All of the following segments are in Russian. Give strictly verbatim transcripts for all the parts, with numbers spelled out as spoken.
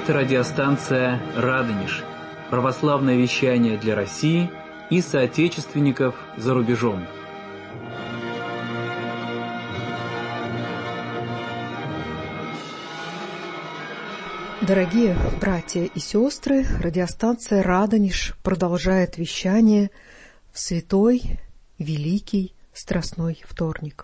Это радиостанция «Радонеж», православное вещание для России и соотечественников за рубежом. Дорогие братья и сестры, радиостанция «Радонеж» продолжает вещание в святой, великий, страстной вторник.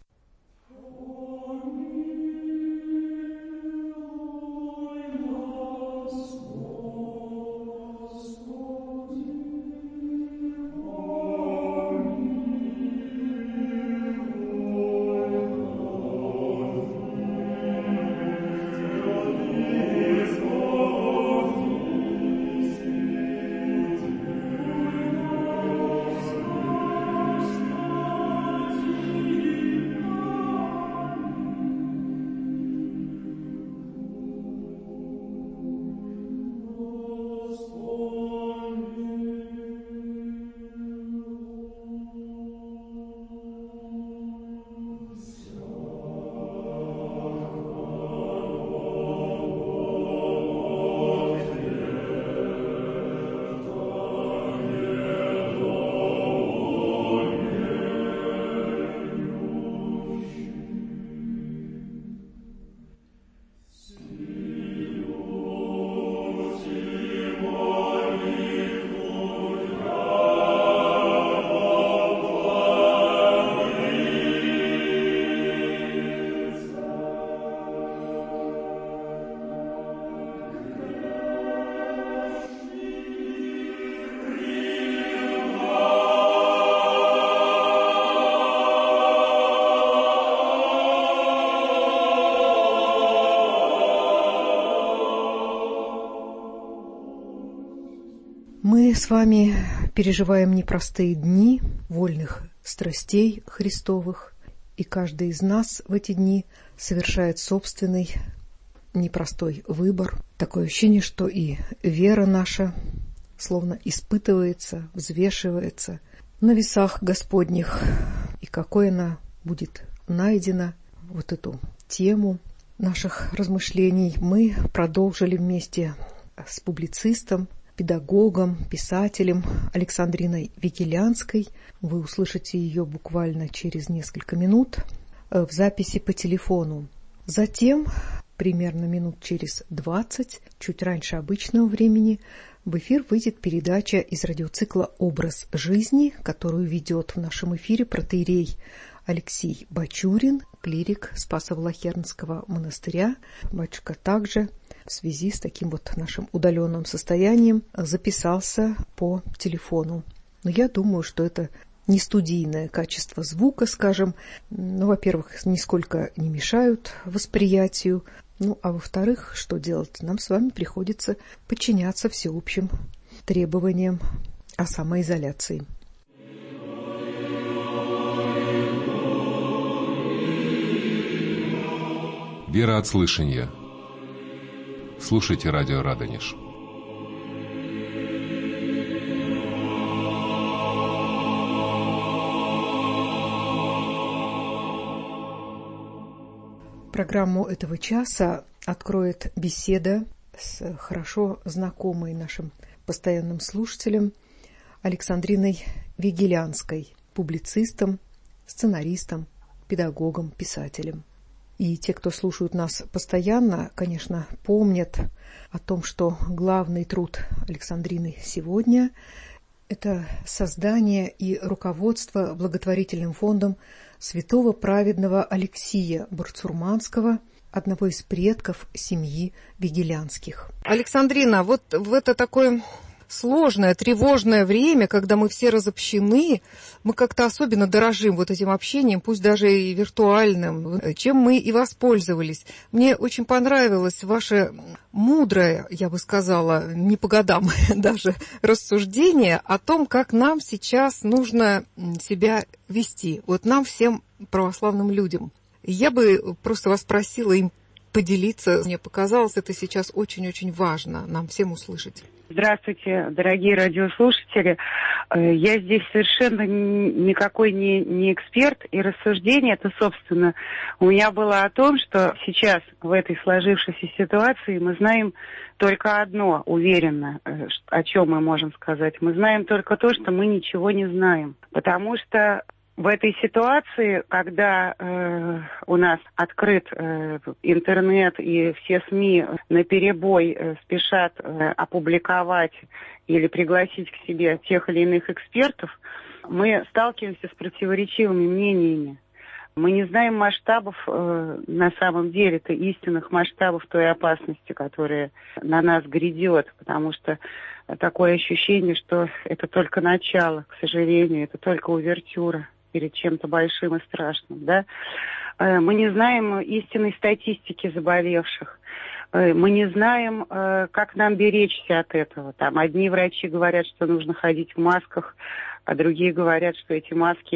Мы с вами переживаем непростые дни вольных страстей Христовых, и каждый из нас в эти дни совершает собственный непростой выбор. Такое ощущение, что и вера наша словно испытывается, взвешивается на весах Господних, и какой она будет найдена. Вот эту тему наших размышлений мы продолжили вместе с публицистом, педагогом, писателем Александриной Вигелянской. Вы услышите ее буквально через несколько минут в записи по телефону. Затем, примерно минут через двадцать, чуть раньше обычного времени, в эфир выйдет передача из радиоцикла «Образ жизни», которую ведет в нашем эфире протоиерей Алексей Бачурин, клирик Спасо-Влахернского монастыря. Батюшка также в связи с таким вот нашим удаленным состоянием записался по телефону. Но я думаю, что это не студийное качество звука, скажем. Ну, во-первых, нисколько не мешают восприятию. Ну, а во-вторых, что делать? Нам с вами приходится подчиняться всеобщим требованиям о самоизоляции. Вера от слышания. Слушайте радио «Радонеж». Программу этого часа откроет беседа с хорошо знакомой нашим постоянным слушателем Александриной Вигелянской, публицистом, сценаристом, педагогом, писателем. И те, кто слушают нас постоянно, конечно, помнят о том, что главный труд Александрины сегодня – это создание и руководство благотворительным фондом святого праведного Алексия Барцурманского, одного из предков семьи Вигелянских. Александрина, вот в это такое сложное, тревожное время, когда мы все разобщены, мы как-то особенно дорожим вот этим общением, пусть даже и виртуальным, чем мы и воспользовались. Мне очень понравилось ваше мудрое, я бы сказала, не по годам даже, рассуждение о том, как нам сейчас нужно себя вести, вот нам всем православным людям. Я бы просто вас просила им поделиться. Мне показалось, это сейчас очень-очень важно нам всем услышать. Здравствуйте, дорогие радиослушатели. Я здесь совершенно никакой не, не эксперт, и рассуждение это, собственно, у меня было о том, что сейчас в этой сложившейся ситуации мы знаем только одно, уверенно, о чем мы можем сказать. Мы знаем только то, что мы ничего не знаем, потому что в этой ситуации, когда э, у нас открыт э, интернет и все СМИ наперебой э, спешат э, опубликовать или пригласить к себе тех или иных экспертов, мы сталкиваемся с противоречивыми мнениями. Мы не знаем масштабов, э, на самом деле-то истинных масштабов той опасности, которая на нас грядет, потому что такое ощущение, что это только начало, к сожалению, это только увертюра перед чем-то большим и страшным, да. Мы не знаем истинной статистики заболевших. Мы не знаем, как нам беречься от этого. Там одни врачи говорят, что нужно ходить в масках, а другие говорят, что эти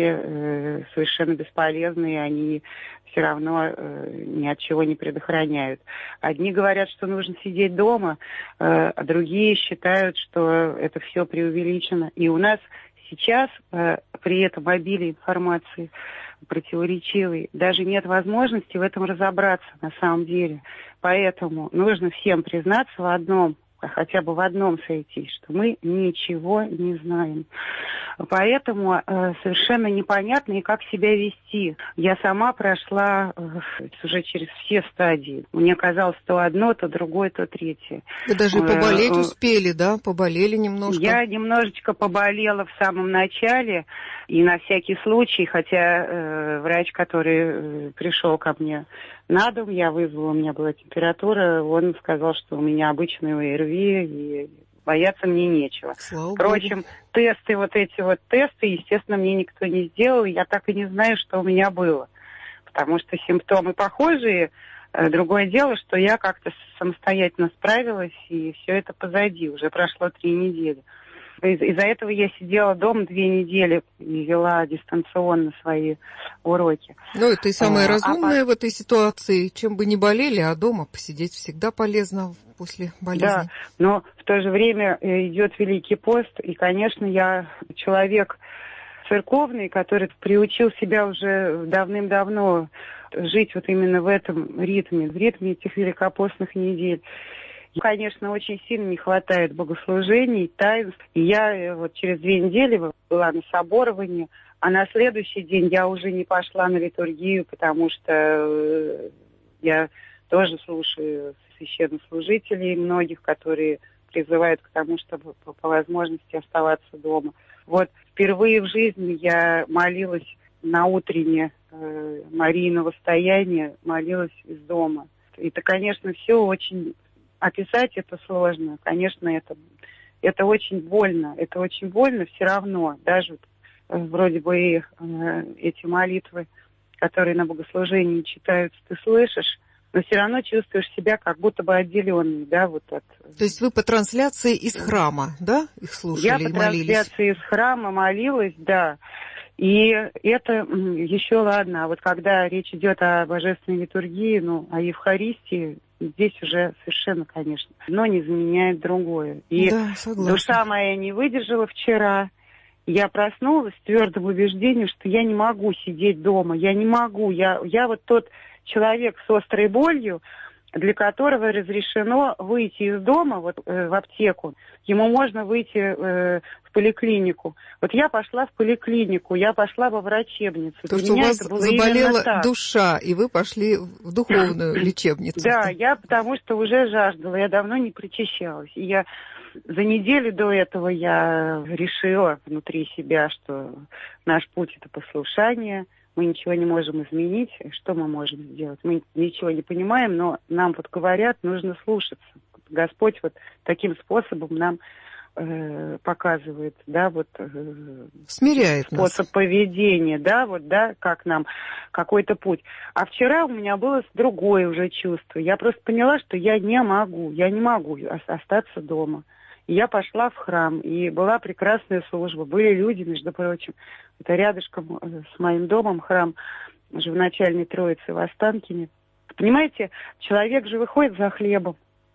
маски совершенно бесполезны, и они все равно ни от чего не предохраняют. Одни говорят, что нужно сидеть дома, а другие считают, что это все преувеличено. И у нас сейчас э, при этом обилии информации противоречивой даже нет возможности в этом разобраться на самом деле. Поэтому нужно всем признаться в одном, хотя бы в одном сойтись, что мы ничего не знаем. Поэтому э, совершенно непонятно и как себя вести. Я сама прошла э, уже через все стадии. Мне казалось то одно, то другое, то третье. Вы даже поболеть э, успели, да? Поболели немножко? Я немножечко поболела в самом начале. И на всякий случай, хотя э, врач, который э, пришел ко мне на дом, я вызвала, у меня была температура, он сказал, что у меня обычный ОРВИ, и бояться мне нечего. Слава Впрочем, Богу. тесты, вот эти вот тесты, естественно, мне никто не сделал, и я так и не знаю, что у меня было. Потому что симптомы похожие. Другое дело, что я как-то самостоятельно справилась, и все это позади. Уже прошло три недели. Из-за этого я сидела дома две недели и вела дистанционно свои уроки. Ну, это и самое а, разумное а... в этой ситуации. Чем бы ни болели, а дома посидеть всегда полезно после болезни. Да, но в то же время идет Великий пост, и, конечно, я человек церковный, который приучил себя уже давным-давно жить вот именно в этом ритме, в ритме этих великопостных недель. Конечно, очень сильно не хватает богослужений, таинств. И я вот через две недели была на соборовании, а на следующий день я уже не пошла на литургию, потому что я тоже слушаю священнослужителей многих, которые призывают к тому, чтобы по, по возможности оставаться дома. Вот впервые в жизни я молилась на утреннее э, Марийного стояния, молилась из дома. Это, конечно, все очень... Описать это сложно. Конечно, это, это очень больно. Это очень больно все равно. Даже э, вроде бы и э, эти молитвы, которые на богослужении читаются, ты слышишь, но все равно чувствуешь себя как будто бы отделенный, да, вот от... То есть вы по трансляции из храма, да, их слушали Я и по молились? трансляции из храма молилась, да. И это еще ладно. А вот когда речь идет о божественной литургии, ну, о Евхаристии, здесь уже совершенно, конечно, одно не заменяет другое. И да, душа моя не выдержала вчера. Я проснулась с твердым убеждением, что я не могу сидеть дома. Я не могу. Я, я вот тот человек с острой болью, для которого разрешено выйти из дома вот, э, в аптеку. Ему можно выйти э, в поликлинику. Вот я пошла в поликлинику, я пошла во врачебницу. То, что у вас заболела душа, и вы пошли в духовную лечебницу. Да, я потому что уже жаждала, я давно не причащалась. И я за неделю до этого я решила внутри себя, что наш путь – это послушание. Мы ничего не можем изменить. Что мы можем сделать? Мы ничего не понимаем, но нам вот говорят, нужно слушаться. Господь вот таким способом нам э, показывает, да, вот э, смиряет способ нас. поведения, да, вот, да, как нам какой-то путь. А вчера у меня было другое уже чувство. Я просто поняла, что я не могу, я не могу остаться дома. И я пошла в храм, и была прекрасная служба. Были люди, между прочим, это рядышком с моим домом храм Живоначальной Троицы в Останкине. Понимаете, человек же выходит за хлебом,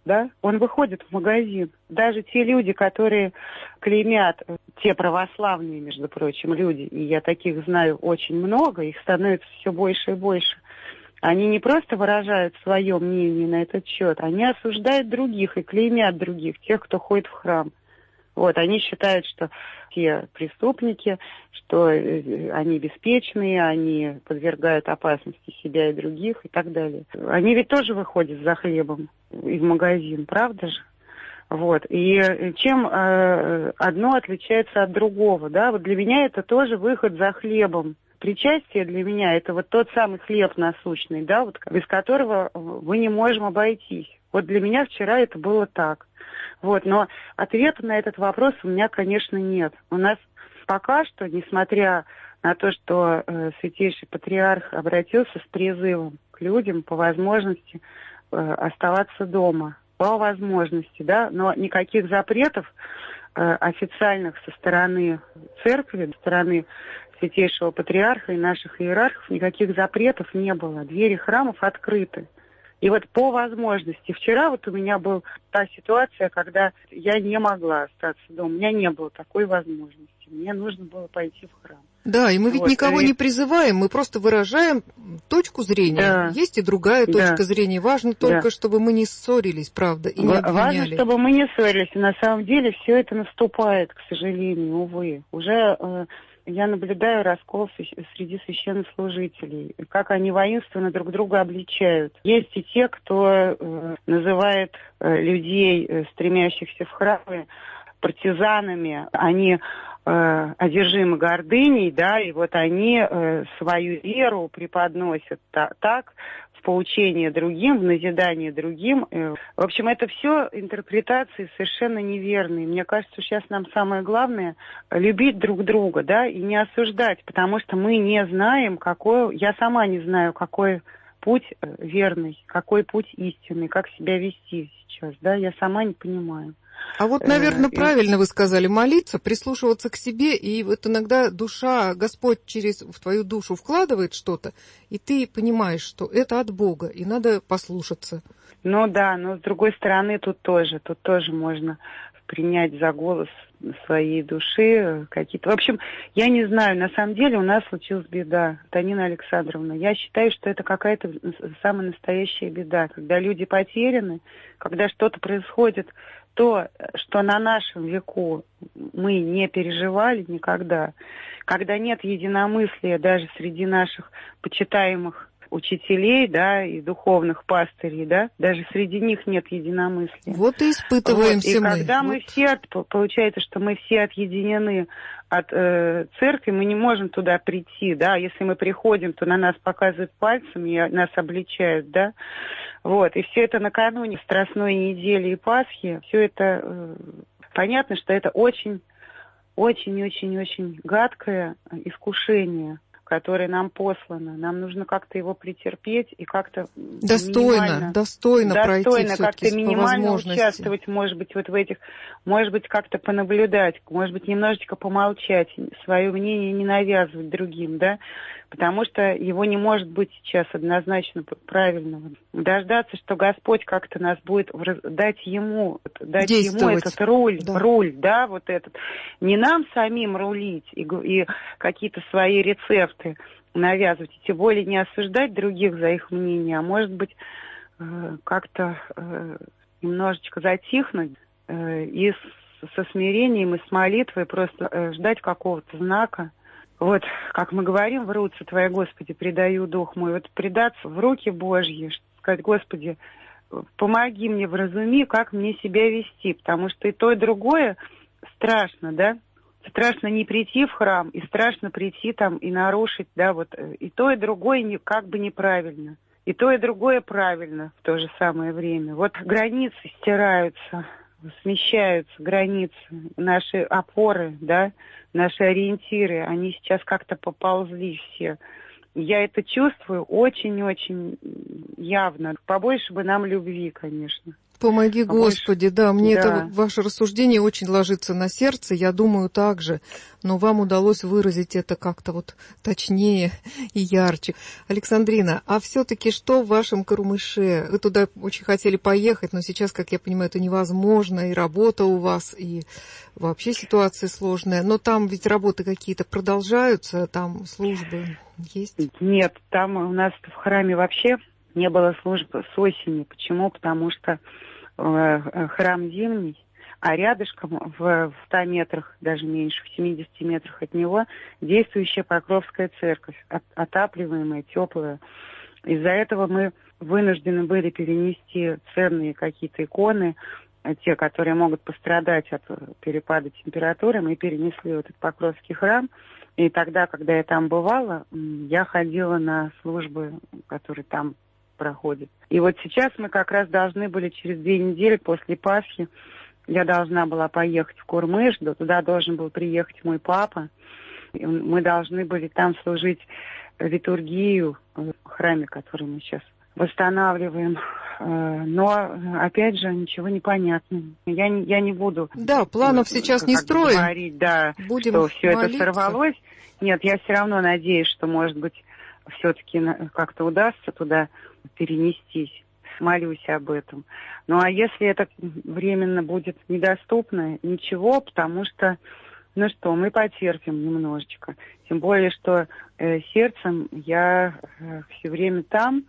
да, он выходит в магазин. Даже те люди, которые клеймят, те православные, между прочим, люди, и я таких знаю очень много, их становится все больше и больше, они не просто выражают свое мнение на этот счет, они осуждают других и клеймят других, тех, кто ходит в храм. Вот, они считают, что те преступники, что они беспечные, они подвергают опасности себя и других и так далее. Они ведь тоже выходят за хлебом из магазина, правда же? Вот, и чем э, одно отличается от другого, да, вот для меня это тоже выход за хлебом. Причастие для меня это вот тот самый хлеб насущный, да, вот без которого мы не можем обойтись. Вот для меня вчера это было так. Вот, но ответа на этот вопрос у меня, конечно, нет. У нас пока что, несмотря на то, что э, Святейший Патриарх обратился с призывом к людям по возможности э, оставаться дома, по возможности, да, но никаких запретов э, официальных со стороны церкви, со стороны Святейшего Патриарха и наших иерархов, никаких запретов не было. Двери храмов открыты. И вот по возможности. Вчера вот у меня была та ситуация, когда я не могла остаться дома. У меня не было такой возможности. Мне нужно было пойти в храм. Да, и мы ведь вот, никого и... не призываем, мы просто выражаем точку зрения. Да. Есть и другая точка да. зрения. Важно только, да. чтобы мы не ссорились, правда, и не обвиняли. Важно, чтобы мы не ссорились. И на самом деле все это наступает, к сожалению, увы. Уже... Э, я наблюдаю раскол среди священнослужителей, как они воинственно друг друга обличают. Есть и те, кто э, называет э, людей, э, стремящихся в храмы, партизанами. Они э, одержимы гордыней, да, и вот они э, свою веру преподносят та- так, в поучение другим, в назидание другим. В общем, это все интерпретации совершенно неверные. Мне кажется, сейчас нам самое главное любить друг друга, да, и не осуждать, потому что мы не знаем, какой, я сама не знаю, какой путь верный, какой путь истинный, как себя вести сейчас, да, я сама не понимаю. А вот, наверное, э, правильно вы сказали, молиться, прислушиваться к себе, и вот иногда душа, Господь через в твою душу вкладывает что-то, и ты понимаешь, что это от Бога, и надо послушаться. Ну да, но с другой стороны тут тоже, тут тоже можно принять за голос своей души какие-то... В общем, я не знаю, на самом деле у нас случилась беда, Танина Александровна. Я считаю, что это какая-то самая настоящая беда, когда люди потеряны, когда что-то происходит, то, что на нашем веку мы не переживали никогда, когда нет единомыслия даже среди наших почитаемых учителей, да, и духовных пастырей, да, даже среди них нет единомыслия. Вот и испытываем вот. все и мы. И когда вот. мы все, получается, что мы все отъединены от э, церкви, мы не можем туда прийти, да, если мы приходим, то на нас показывают пальцем и нас обличают, да, вот, и все это накануне Страстной недели и Пасхи, все это, э, понятно, что это очень, очень-очень-очень гадкое искушение, которое нам послано. Нам нужно как-то его претерпеть и как-то достойно, достойно, достойно пройти как-то минимально участвовать, может быть, вот в этих, может быть, как-то понаблюдать, может быть, немножечко помолчать, свое мнение не навязывать другим, да, потому что его не может быть сейчас однозначно правильного. Дождаться, что Господь как-то нас будет дать ему, дать ему этот руль, да. руль, да, вот этот. Не нам самим рулить и, и какие-то свои рецепты навязывать, и тем более не осуждать других за их мнение, а может быть э, как-то э, немножечко затихнуть э, и с, со смирением и с молитвой просто э, ждать какого-то знака. Вот, как мы говорим, в руцы Твои, Господи, предаю дух мой. Вот предаться в руки Божьи, сказать, Господи, помоги мне, вразуми, как мне себя вести, потому что и то, и другое страшно, да? Страшно не прийти в храм, и страшно прийти там и нарушить, да, вот, и то, и другое не, как бы неправильно. И то, и другое правильно в то же самое время. Вот границы стираются, смещаются границы, наши опоры, да, наши ориентиры, они сейчас как-то поползли все. Я это чувствую очень-очень явно. Побольше бы нам любви, конечно. Помоги, Господи, больше... да, мне да. это ваше рассуждение очень ложится на сердце, я думаю так же, но вам удалось выразить это как-то вот точнее и ярче. Александрина, а все-таки что в вашем Карумыше? Вы туда очень хотели поехать, но сейчас, как я понимаю, это невозможно, и работа у вас, и вообще ситуация сложная, но там ведь работы какие-то продолжаются, там службы есть? Нет, там у нас в храме вообще не было службы с осени. Почему? Потому что э, храм зимний, а рядышком в ста метрах, даже меньше, в семидесяти метрах от него, действующая Покровская церковь, от, отапливаемая, теплая. Из-за этого мы вынуждены были перенести ценные какие-то иконы, те, которые могут пострадать от перепада температуры, мы перенесли в этот Покровский храм. И тогда, когда я там бывала, я ходила на службы, которые там проходят. И вот сейчас мы как раз должны были через две недели после Пасхи, я должна была поехать в Курмыш, туда должен был приехать мой папа. И мы должны были там служить литургию в храме, который мы сейчас восстанавливаем. Но, опять же, ничего не понятно. Я не, я не буду... Да, планов сейчас не строим. Говорить, да, будем что все молиться. Это сорвалось. Нет, я все равно надеюсь, что, может быть, все-таки как-то удастся туда перенестись. Молюсь об этом. Ну, а если это временно будет недоступно, ничего, потому что, ну что, мы потерпим немножечко. Тем более, что э, сердцем я э, все время там,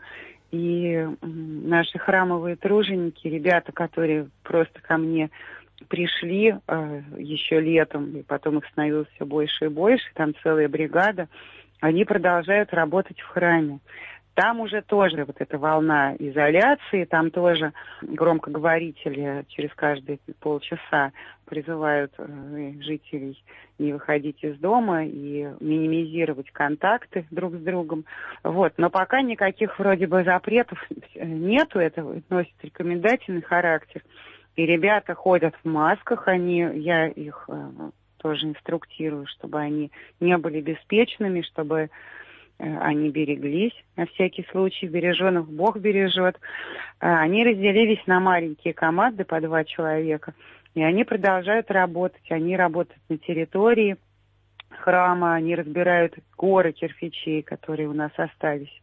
и э, наши храмовые труженики, ребята, которые просто ко мне пришли э, еще летом, и потом их становилось все больше и больше, там целая бригада, они продолжают работать в храме. Там уже тоже вот эта волна изоляции, там тоже громкоговорители через каждые полчаса призывают э, жителей не выходить из дома и минимизировать контакты друг с другом. Вот. Но пока никаких вроде бы запретов нету, это носит рекомендательный характер. И ребята ходят в масках, они, я их э, тоже инструктирую, чтобы они не были беспечными, чтобы они береглись, на всякий случай, береженых Бог бережет. Они разделились на маленькие команды по два человека, и они продолжают работать. Они работают на территории храма, они разбирают горы кирпичей, которые у нас остались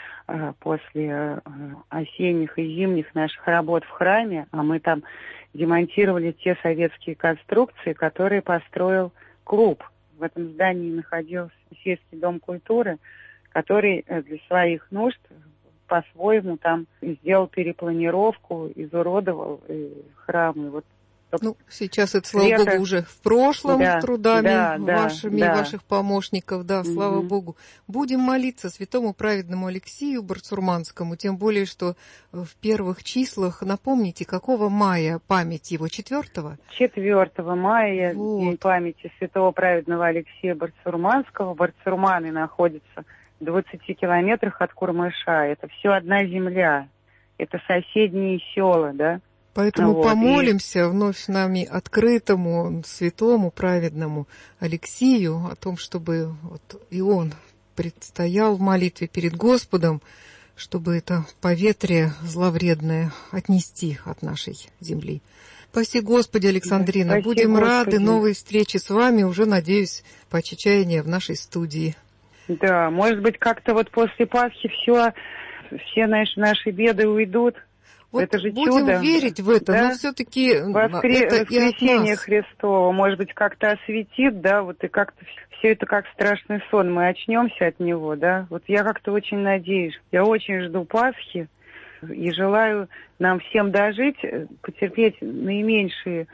после осенних и зимних наших работ в храме, а мы там демонтировали те советские конструкции, которые построил клуб. В этом здании находился сельский дом культуры, который для своих нужд по-своему там сделал перепланировку, изуродовал храм. И вот, ну, сейчас это, слава лето... Богу, уже в прошлом, да, трудами да, вашими да. и ваших помощников, да, угу. Слава Богу. Будем молиться святому праведному Алексию Барцурманскому, тем более, что в первых числах, напомните, какого мая память его, четвертого? четвертого мая, вот. День памяти святого праведного Алексея Барцурманского. Барцурманы находятся в двадцати километрах от Курмыша. Это все одна земля, это соседние села, да. Поэтому вот, помолимся и... вновь нами открытому, святому, праведному Алексию о том, чтобы вот и он предстоял в молитве перед Господом, чтобы это поветрие зловредное отнести от нашей земли. Спаси Господи, Александрина. Спаси Будем Господи. Рады новой встрече с вами, уже, надеюсь, по чаяния в нашей студии. Да, может быть, как-то вот после Пасхи все, все наши, наши беды уйдут. Вот это же будем чудо. верить в это, да? Но все-таки Воскре... это воскресение Христово, может быть, как-то осветит, да, вот и как-то все это как страшный сон, мы очнемся от него, да. Вот я как-то очень надеюсь, я очень жду Пасхи и желаю нам всем дожить, потерпеть наименьшие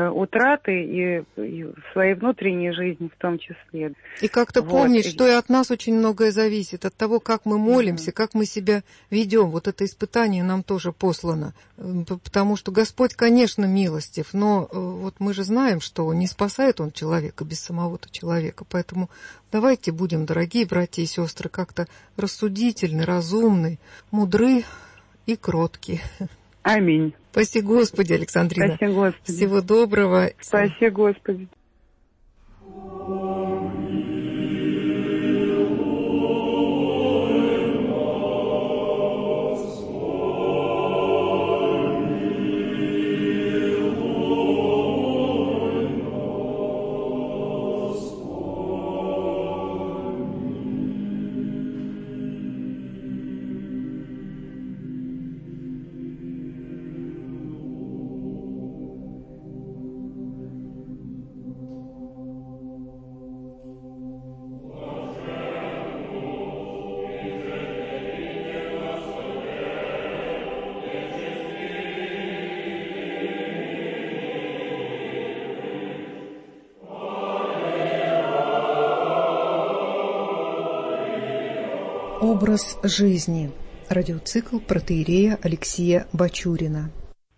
утраты и, и в своей внутренней жизни в том числе. И как-то вот. Помнить, что и от нас очень многое зависит, от того, как мы молимся, mm-hmm. как мы себя ведем. Вот это испытание нам тоже послано. Потому что Господь, конечно, милостив, но вот мы же знаем, что не спасает Он человека без самого-то человека. Поэтому давайте будем, дорогие братья и сестры, как-то рассудительны, разумны, мудры и кротки. Аминь. Спаси Господи, Александрина. Спаси Господи. Всего доброго. Спаси Господи. Образ жизни. Радиоцикл протоиерея Алексия Бачурина.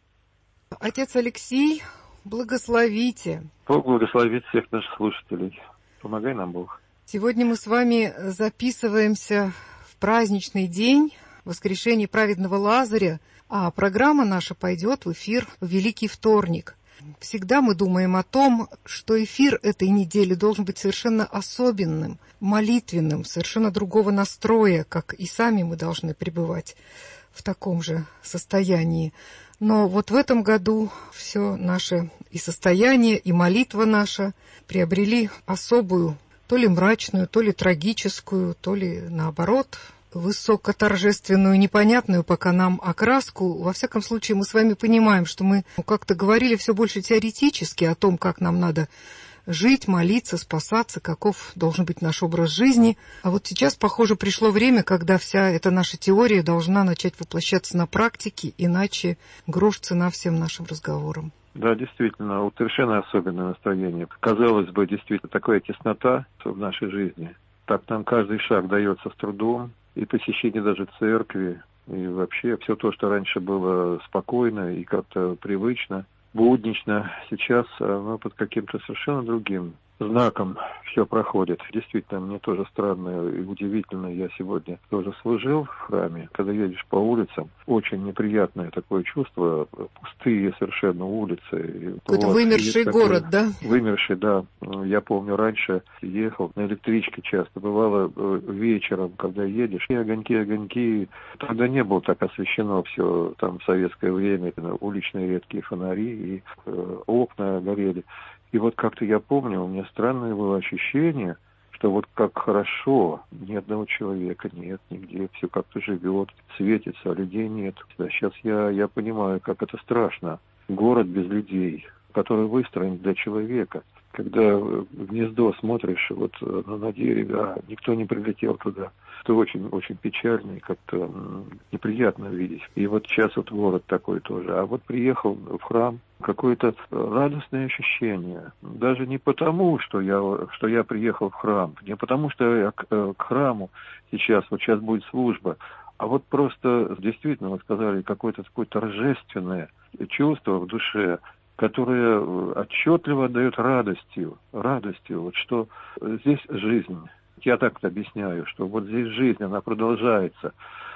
Отец Алексей, благословите. Бог благословит всех наших слушателей. Помогай нам, Бог. Сегодня мы с вами записываемся в праздничный день воскрешения праведного Лазаря, а программа наша пойдет в эфир в Великий вторник. Всегда мы думаем о том, что эфир этой недели должен быть совершенно особенным, молитвенным, совершенно другого настроя, как и сами мы должны пребывать в таком же состоянии. Но вот в этом году все наше и состояние, и молитва наша приобрели особую, то ли мрачную, то ли трагическую, то ли наоборот, высокоторжественную, непонятную пока нам окраску. Во всяком случае, мы с вами понимаем, что мы как-то говорили все больше теоретически о том, как нам надо жить, молиться, спасаться, каков должен быть наш образ жизни. А вот сейчас, похоже, пришло время, когда вся эта наша теория должна начать воплощаться на практике, иначе грош цена всем нашим разговорам. Да, действительно, совершенно особенное настроение. Казалось бы, действительно, такая теснота в нашей жизни. Так нам каждый шаг дается с трудом. И посещение даже церкви, и вообще все то, что раньше было спокойно и как-то привычно, буднично, сейчас оно под каким-то совершенно другим знаком все проходит. Действительно, мне тоже странно и удивительно. Я сегодня тоже служил в храме. Когда едешь по улицам, очень неприятное такое чувство. Пустые совершенно улицы. Какой-то вот, вымерший город, такой, да? Вымерший, да. Я помню, раньше ехал на электричке часто. Бывало вечером, когда едешь, и огоньки, огоньки. Тогда не было так освещено все там в советское время. Уличные редкие фонари и э, окна горели. И вот как-то я помню, у меня странное было ощущение, что вот как хорошо, ни одного человека нет, нигде, все как-то живет, светится, а людей нет. Да, сейчас я, я понимаю, как это страшно. Город без людей, который выстроен для человека. Когда в гнездо смотришь вот на дереве, а никто не прилетел туда, это очень, очень печально и как-то неприятно видеть. И вот сейчас вот город такой тоже. А вот приехал в храм, какое-то радостное ощущение. Даже не потому, что я, что я приехал в храм, не потому, что я к, к храму сейчас, вот сейчас будет служба, а вот просто действительно, вы сказали, какое-то такое торжественное чувство в душе, которое отчетливо отдает радостью, радостью, вот что здесь жизнь. Я так объясняю, что вот здесь жизнь, она продолжается.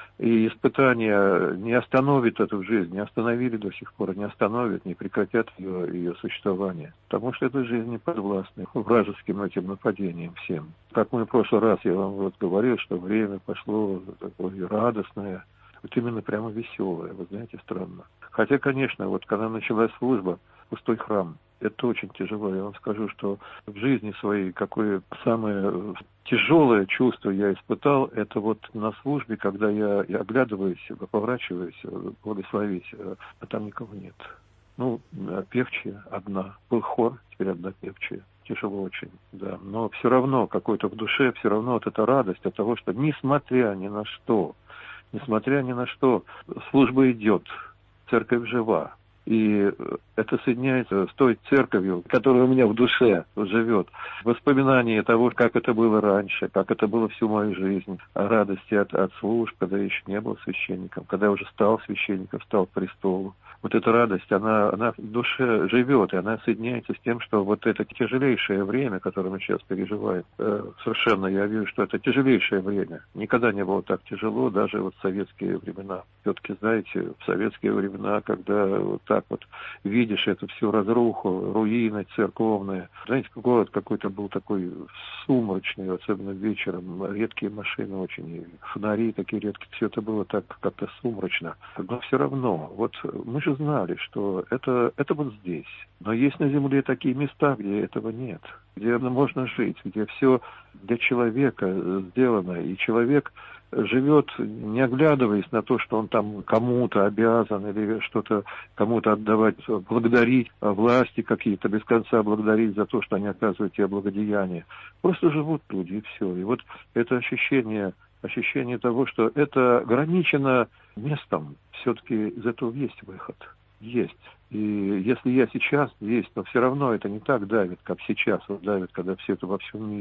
И испытания не остановят эту жизнь, не остановили до сих пор, не остановят, не прекратят ее, ее существование. Потому что эта жизнь не подвластна вражеским этим нападениям всем. Как мы в прошлый раз, я вам вот говорил, что время пошло такое радостное, вот именно прямо веселое, вы знаете, странно. Хотя, конечно, вот когда началась служба, пустой храм, это очень тяжело. Я вам скажу, что в жизни своей какое самое тяжелое чувство я испытал, это вот на службе, когда я, я оглядываюсь, поворачиваюсь, благословить, а там никого нет. Ну, певчая одна. Был хор, теперь одна певчая. Тяжело очень, да. Но все равно, какой-то в душе, все равно вот эта радость от того, что несмотря ни на что, несмотря ни на что, служба идет, церковь жива. И это соединяется с той церковью, которая у меня в душе живет. Воспоминания того, как это было раньше, как это было всю мою жизнь. О радости от, от служб, когда я еще не был священником, когда я уже стал священником, стал к престолу. Вот эта радость, она, она в душе живет, и она соединяется с тем, что вот это тяжелейшее время, которое мы сейчас переживаем, э, совершенно я вижу, что это тяжелейшее время. Никогда не было так тяжело, даже вот в советские времена. Все-таки, знаете, в советские времена, когда вот так вот видишь эту всю разруху, руины церковные, знаете, город какой-то был такой сумрачный, особенно вечером, редкие машины очень, фонари такие редкие, все это было так как-то сумрачно. Но все равно, вот мы же знали, что это, это вот здесь. Но есть на земле такие места, где этого нет, где можно жить, где все для человека сделано, и человек живет, не оглядываясь на то, что он там кому-то обязан или что-то кому-то отдавать, благодарить власти какие-то, без конца благодарить за то, что они оказывают тебе благодеяние. Просто живут люди, и все. И вот это ощущение, ощущение того, что это ограничено местом, все-таки из этого есть выход. Есть. И если я сейчас есть, но все равно это не так давит, как сейчас вот давит, когда все это во всем мире.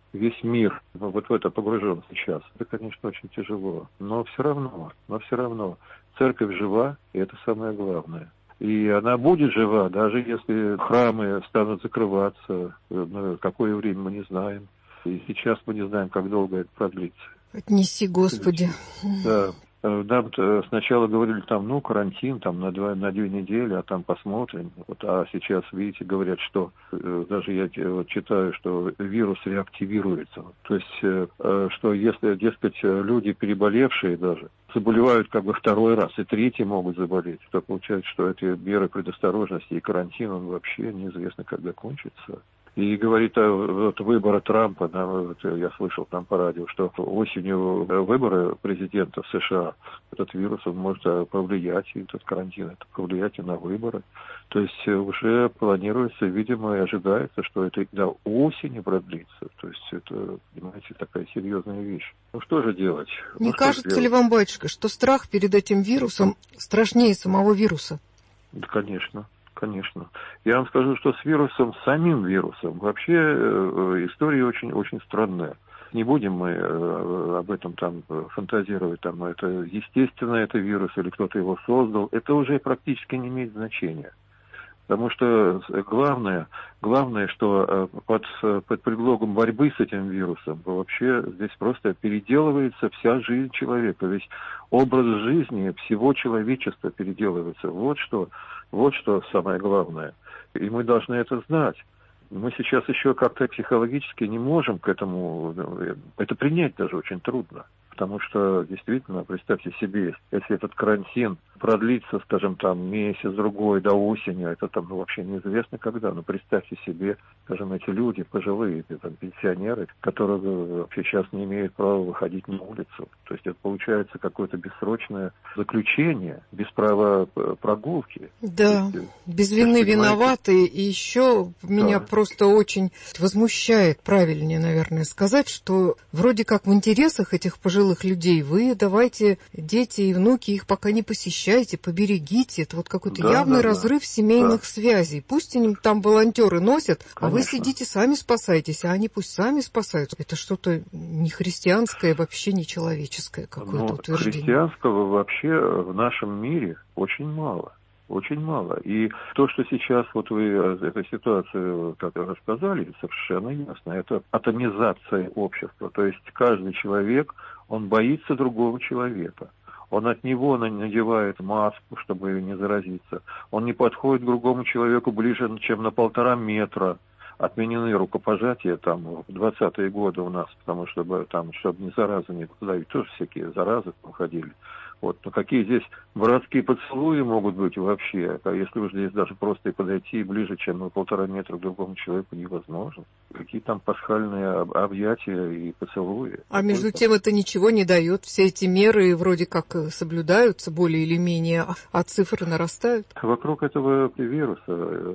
весь мир вот в это погружен сейчас. Это, конечно, очень тяжело. Но все равно, но все равно церковь жива, и это самое главное. И она будет жива, даже если храмы станут закрываться. На какое время мы не знаем. И сейчас мы не знаем, как долго это продлится. Отнеси, Господи. Да. Нам сначала говорили, там, ну, карантин, там, на, два, на две недели, а там посмотрим. Вот, а сейчас, видите, говорят, что, даже я вот, читаю, что вирус реактивируется. То есть, что если, дескать, люди, переболевшие даже, заболевают как бы второй раз, и третий могут заболеть, то получается, что эти меры предосторожности и карантин, он вообще неизвестно, когда кончится. И говорит, вот выборы Трампа, да, вот я слышал там по радио, что осенью выборы президента в США, этот вирус он может повлиять, и этот карантин, это повлиять и на выборы. То есть уже планируется, видимо, и ожидается, что это до осени продлится. То есть это, понимаете, такая серьезная вещь. Ну что же делать? Не ну, кажется ли вам, батюшка, что страх перед этим вирусом страшнее самого вируса? Да, конечно. Конечно. Я вам скажу, что с вирусом, с самим вирусом, вообще э, история очень, очень странная. Не будем мы э, об этом там фантазировать, там, это естественно, это вирус или кто-то его создал. Это уже практически не имеет значения. Потому что главное, главное, что под, под предлогом борьбы с этим вирусом вообще здесь просто переделывается вся жизнь человека. Весь образ жизни всего человечества переделывается. Вот что, вот что самое главное. И мы должны это знать. Мы сейчас еще как-то психологически не можем к этому, это принять даже очень трудно. Потому что, действительно, представьте себе, если этот карантин продлится, скажем, там месяц-другой до осени, это там ну, вообще неизвестно когда, но представьте себе, скажем, эти люди, пожилые, там, пенсионеры, которые вообще сейчас не имеют права выходить на улицу. То есть это получается какое-то бессрочное заключение, без права прогулки. Да, есть, без вины виноваты. И еще меня да. просто очень возмущает, правильнее, наверное, сказать, что вроде как в интересах этих пожилых людей вы давайте дети и внуки их пока не посещайте, поберегите. Это вот какой-то да, явный да, разрыв да. семейных да. связей. Пусть они там волонтеры носят, конечно. А вы сидите сами спасаетесь, а они пусть сами спасаются. Это что-то не христианское, вообще не человеческое какое-то Но утверждение. Христианского вообще в нашем мире очень мало. Очень мало. И то, что сейчас вот вы эту ситуацию, как рассказали, совершенно ясно. Это атомизация общества. То есть каждый человек, он боится другого человека. Он от него надевает маску, чтобы не заразиться. Он не подходит к другому человеку ближе, чем на полтора метра. Отменены рукопожатия там в двадцатые годы у нас, потому что там, чтобы не заразы не подавить, тоже всякие заразы уходили. Вот, но какие здесь братские поцелуи могут быть вообще, а если уж здесь даже просто и подойти ближе, чем на полтора метра к другому человеку, невозможно. Какие там пасхальные объятия и поцелуи. А между тем это ничего не дает. Все эти меры вроде как соблюдаются более или менее, а цифры нарастают. Вокруг этого вируса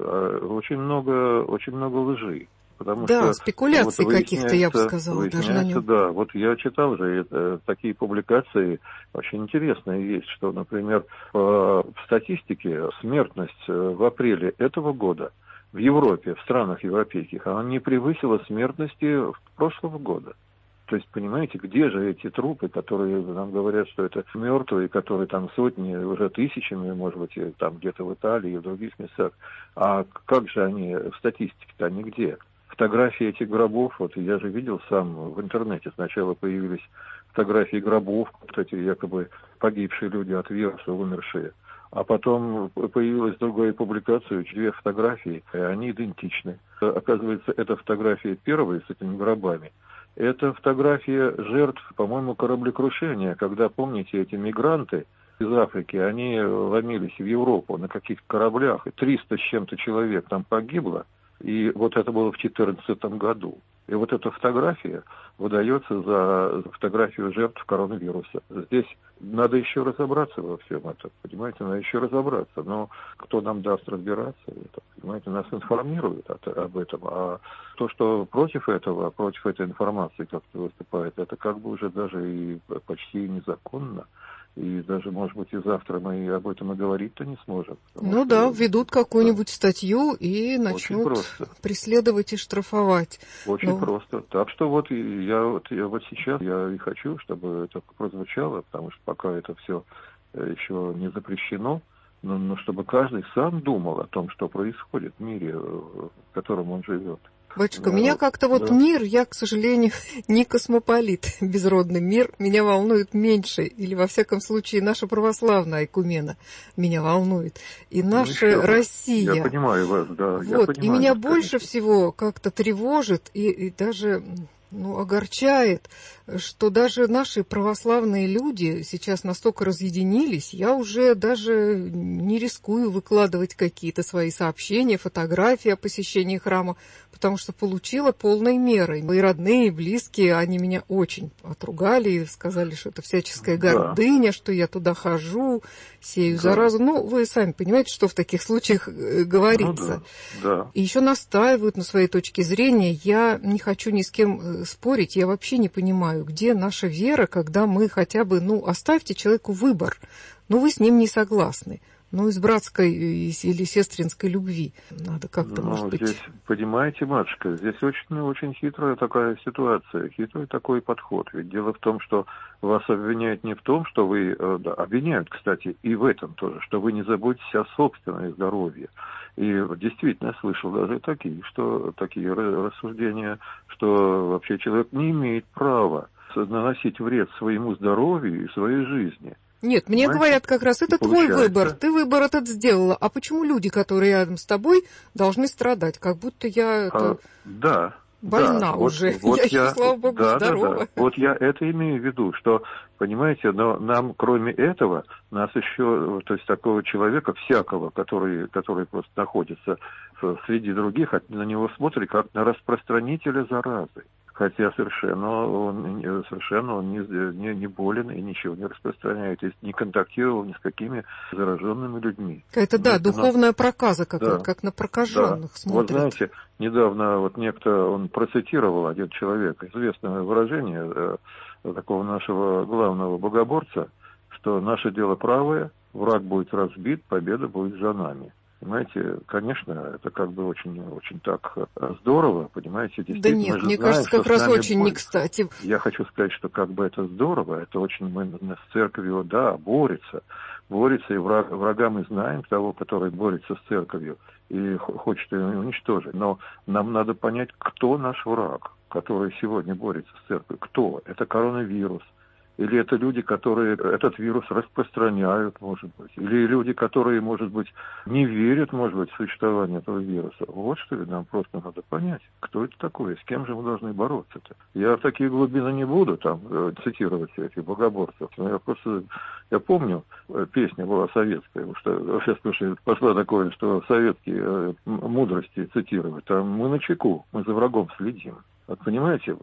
очень много, очень много лжи. Потому да, что, спекуляций вот, каких-то, я бы сказала, даже на нем. Да, вот я читал же это, такие публикации, очень интересные есть, что, например, по статистике смертность в апреле этого года в Европе, в странах европейских, она не превысила смертности прошлого года. То есть, понимаете, где же эти трупы, которые нам говорят, что это мертвые, которые там сотни, уже тысячами, может быть, там где-то в Италии и в других местах. А как же они в статистике-то, они где? Фотографии этих гробов, вот я же видел сам в интернете, сначала появились фотографии гробов, кстати, якобы погибшие люди от вируса, умершие. А потом появилась другая публикация, две фотографии, и они идентичны. Оказывается, это фотографии первые с этими гробами. Это фотография жертв, по-моему, кораблекрушения, когда, помните, эти мигранты из Африки, они ломились в Европу на каких-то кораблях, и триста с чем-то человек там погибло. И вот это было в две тысячи четырнадцатом году. И вот эта фотография выдается за фотографию жертв коронавируса. Здесь надо еще разобраться во всем этом, понимаете, надо еще разобраться. Но кто нам даст разбираться, это, понимаете, нас информируют об этом. А то, что против этого, против этой информации как-то выступает, это как бы уже даже и почти незаконно. И даже, может быть, и завтра мы об этом и говорить-то не сможем. Ну да, введут какую-нибудь статью и начнут преследовать и штрафовать. Очень Но... просто. Так что вот я, вот я вот сейчас я и хочу, чтобы это прозвучало, потому что пока это все еще не запрещено, но, но чтобы каждый сам думал о том, что происходит в мире, в котором он живет. Батюшка, да, меня как-то вот да. мир, я, к сожалению, не космополит, безродный мир, меня волнует меньше, или, во всяком случае, наша православная айкумена меня волнует, и наша ну, Россия. Я понимаю вас, да. Вот, я понимаю, и меня конечно. больше всего как-то тревожит и, и даже... ну, огорчает, что даже наши православные люди сейчас настолько разъединились, я уже даже не рискую выкладывать какие-то свои сообщения, фотографии о посещении храма, потому что получила полной мерой. Мои родные, близкие, они меня очень отругали и сказали, что это всяческая гордыня, да. что я туда хожу, сею да. заразу. Ну, вы сами понимаете, что в таких случаях говорится. Ну, да. Да. И еще настаивают на своей точке зрения. Я не хочу ни с кем спорить, я вообще не понимаю, где наша вера, когда мы хотя бы, ну, оставьте человеку выбор, но вы с ним не согласны. Ну, из братской или сестринской любви надо как-то, ну, может быть... Здесь, понимаете, матушка, здесь очень, очень хитрая такая ситуация, хитрый такой подход. Ведь дело в том, что вас обвиняют не в том, что вы... Да, обвиняют, кстати, и в этом тоже, что вы не заботитесь о собственном здоровье. И действительно я слышал даже такие, что такие рассуждения, что вообще человек не имеет права наносить вред своему здоровью и своей жизни. Нет, мне Понимаете? говорят как раз, это твой выбор, ты выбор этот сделала. А почему люди, которые рядом с тобой, должны страдать? Как будто я это... а, да, больна да, уже, вот, вот я, я, еще, слава богу, да, здорова. Да, да. Вот я это имею в виду, что, понимаете, но нам, кроме этого, нас еще, то есть такого человека, всякого, который, который просто находится среди других, на него смотрят как на распространителя заразы. Хотя совершенно он, совершенно он не, не, не болен и ничего не распространяет, то есть не контактировал ни с какими зараженными людьми. Это, да, это духовная на... проказа, как, да, как на прокаженных да. смотрят. Вот знаете, недавно вот некто, он процитировал, один человек, известное выражение э, такого нашего главного богоборца, что наше дело правое, враг будет разбит, победа будет за нами. Понимаете, конечно, это как бы очень, очень так здорово, понимаете. Да нет, мне знаем, кажется, как раз очень будет. Не кстати. Я хочу сказать, что как бы это здорово, это очень, мы с церковью, да, борется, борется, и враг, врага мы знаем, того, который борется с церковью и хочет ее уничтожить. Но нам надо понять, кто наш враг, который сегодня борется с церковью. Кто? Это коронавирус. Или это люди, которые этот вирус распространяют, может быть. Или люди, которые, может быть, не верят, может быть, в существование этого вируса. Вот что ли нам просто надо понять, кто это такой, с кем же мы должны бороться-то. Я в такие глубины не буду там цитировать этих богоборцев. Но я просто, я помню, песня была советская, что сейчас, слушай, пошла такое, что советские мудрости цитировать. Там мы на чеку, мы за врагом следим. Вот понимаете,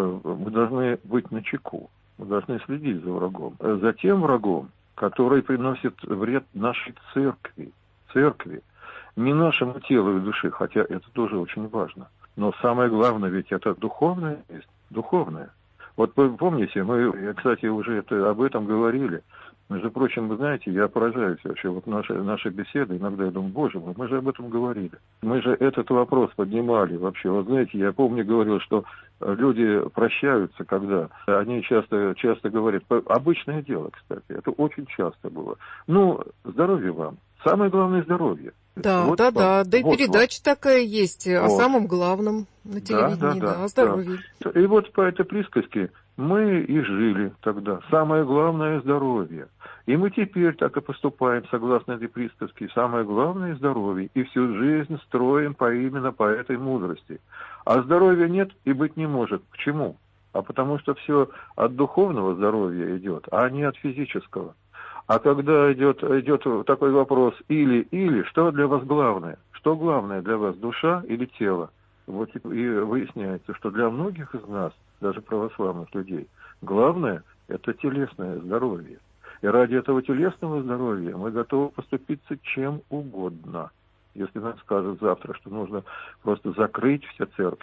мы должны быть на чеку. Мы должны следить за врагом. За тем врагом, который приносит вред нашей церкви. Церкви. Не нашему телу и душе, хотя это тоже очень важно. Но самое главное, ведь это духовное есть. Духовное. Вот вы помните, мы, кстати, уже это, об этом говорили. Между прочим, вы знаете, я поражаюсь вообще, вот наши, наши беседы, иногда я думаю, боже мой, мы же об этом говорили. Мы же этот вопрос поднимали вообще. Вот знаете, я помню, говорил, что люди прощаются, когда они часто, часто говорят, обычное дело, кстати, это очень часто было. Ну, здоровья вам. Самое главное здоровье. Да, вот да, вам. да, да и вот передача вам. такая есть вот. О самом главном на телевидении, да, да, да, о здоровье. Да. И вот по этой присказке мы и жили тогда. Самое главное – здоровье. И мы теперь так и поступаем, согласно этой присказке. Самое главное – здоровье. И всю жизнь строим по, именно по этой мудрости. А здоровья нет и быть не может. Почему? А потому что все от духовного здоровья идет, а не от физического. А когда идет, идет такой вопрос или-или, что для вас главное? Что главное для вас, душа или тело? Вот и выясняется, что для многих из нас, даже православных людей, главное – это телесное здоровье. И ради этого телесного здоровья мы готовы поступиться чем угодно. Если нам скажут завтра, что нужно просто закрыть все церкви,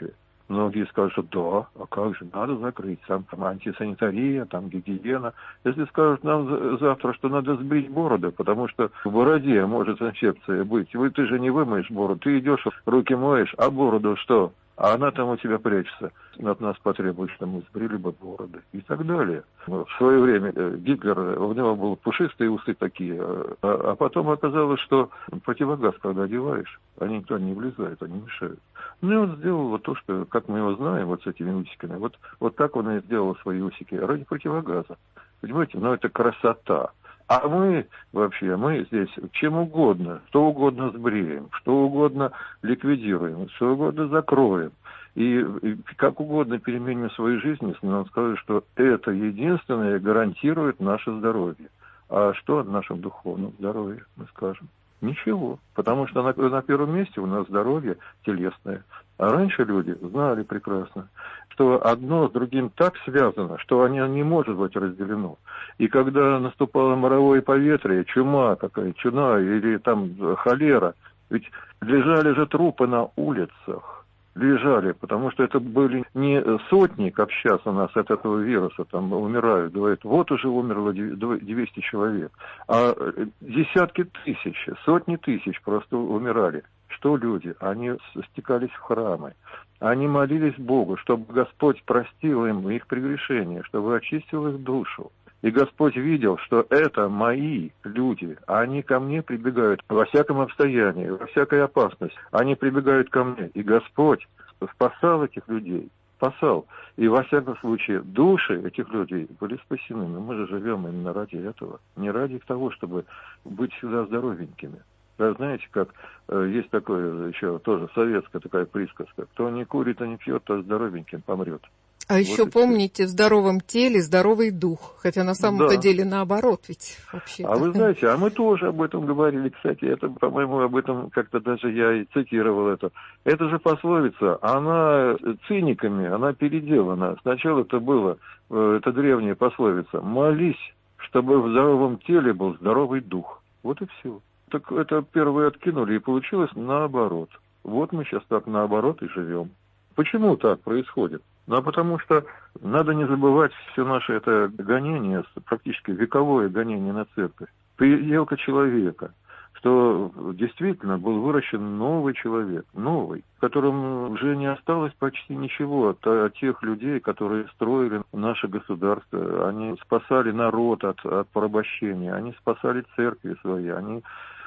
Многие скажут, что да, а как же, надо закрыть, там, там антисанитария, там гигиена. Если скажут нам завтра, что надо сбрить бороды, потому что в бороде может инфекция быть, вы, ты же не вымоешь бороду, ты идешь, руки моешь, а бороду что? А она там у тебя прячется. От нас потребует, что мы сбрили бы бороды и так далее. В свое время Гитлер, у него были пушистые усы такие, а, а потом оказалось, что противогаз, когда одеваешь, они никто не влезают, они мешают. Ну и он сделал вот то, что, как мы его знаем, вот с этими усиками, вот, вот так он и сделал свои усики, ради противогаза. Понимаете, ну это красота. А мы вообще, мы здесь чем угодно, что угодно сбреем, что угодно ликвидируем, что угодно закроем. И, и как угодно переменим свою жизнь, если нам скажут, что это единственное гарантирует наше здоровье. А что о нашем духовном здоровье, мы скажем? Ничего, потому что на, на первом месте у нас здоровье телесное. А раньше люди знали прекрасно, что одно с другим так связано, что оно не может быть разделено. И когда наступало моровое поветрие, чума какая, чума или там холера, ведь лежали же трупы на улицах. Лежали, потому что это были не сотни, как сейчас у нас от этого вируса там умирают, говорят, вот уже умерло двести человек, а десятки тысяч, сотни тысяч просто умирали. Что люди? Они стекались в храмы, они молились Богу, чтобы Господь простил им их прегрешения, чтобы очистил их душу. И Господь видел, что это мои люди, а они ко мне прибегают во всяком обстоянии, во всякой опасности. Они прибегают ко мне, и Господь спасал этих людей, спасал. И во всяком случае души этих людей были спасены. Но мы же живем именно ради этого, не ради того, чтобы быть всегда здоровенькими. Вы знаете, как э, есть такое еще тоже советская такая присказка: кто не курит и не пьет, то здоровеньким помрет. А вот еще помните, в здоровом теле здоровый дух, хотя на самом-то да. деле наоборот ведь вообще. А вы знаете, а мы тоже об этом говорили, кстати, это, по-моему, об этом как-то даже я и цитировал это. Это же пословица, она циниками, она переделана. Сначала это было, это древняя пословица: молись, чтобы в здоровом теле был здоровый дух. Вот и все. Так это первые откинули, и получилось наоборот. Вот мы сейчас так наоборот и живем. Почему так происходит? Ну, а потому что надо не забывать все наше это гонение, практически вековое гонение на церковь. Переделка человека, что действительно был выращен новый человек, новый, в котором уже не осталось почти ничего от, от тех людей, которые строили наше государство. Они спасали народ от, от порабощения, они спасали церкви свои, они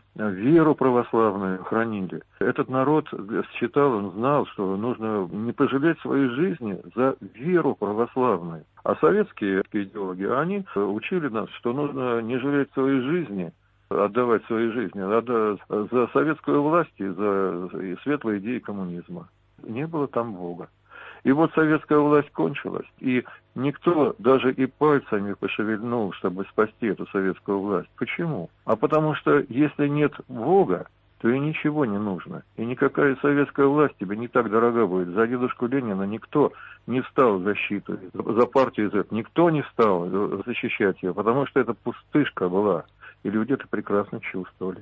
веру православную хранили. Этот народ считал, он знал, что нужно не пожалеть своей жизни за веру православную. А советские идеологи, они учили нас, что нужно не жалеть своей жизни, отдавать своей жизни отдать за советскую власть и за светлые идеи коммунизма. Не было там Бога. И вот советская власть кончилась, и никто даже и пальцами пошевельнул, чтобы спасти эту советскую власть. Почему? А потому что если нет Бога, то и ничего не нужно. И никакая советская власть тебе не так дорога будет. За дедушку Ленина никто не встал в защиту, за партию зет, никто не встал защищать ее, потому что это пустышка была, и люди это прекрасно чувствовали.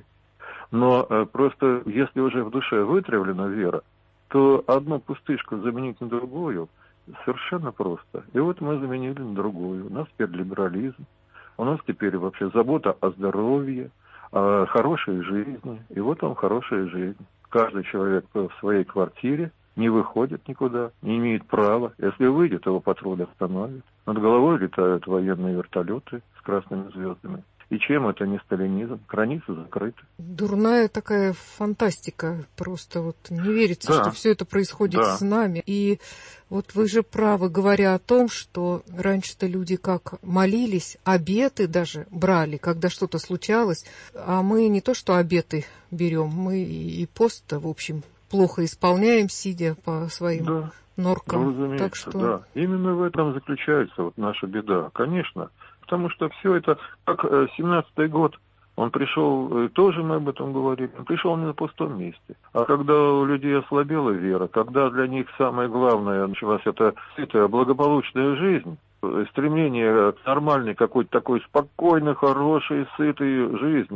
Но э, просто если уже в душе вытравлена вера, то одну пустышку заменить на другую совершенно просто. И вот мы заменили на другую. У нас теперь либерализм, у нас теперь вообще забота о здоровье, о хорошей жизни. И вот вам хорошая жизнь. Каждый человек в своей квартире не выходит никуда, не имеет права. Если выйдет, его патруль остановит. Над головой летают военные вертолеты с красными звездами. И чем это не сталинизм? Границы закрыты. Дурная такая фантастика. Просто вот не верится, да. что все это происходит да. с нами. И вот вы же правы, говоря о том, что раньше-то люди как молились, обеты даже брали, когда что-то случалось. А мы не то что обеты берем, мы и пост-то, в общем, плохо исполняем, сидя по своим да. норкам. Ну, разумеется, так что... да. Именно в этом заключается вот наша беда. Конечно. Потому что все это, как семнадцатый год, он пришел, тоже мы об этом говорили, он пришел не на пустом месте. А когда у людей ослабела вера, когда для них самое главное началась эта сытая, благополучная жизнь, стремление к нормальной, какой-то такой спокойной, хорошей, сытой жизни,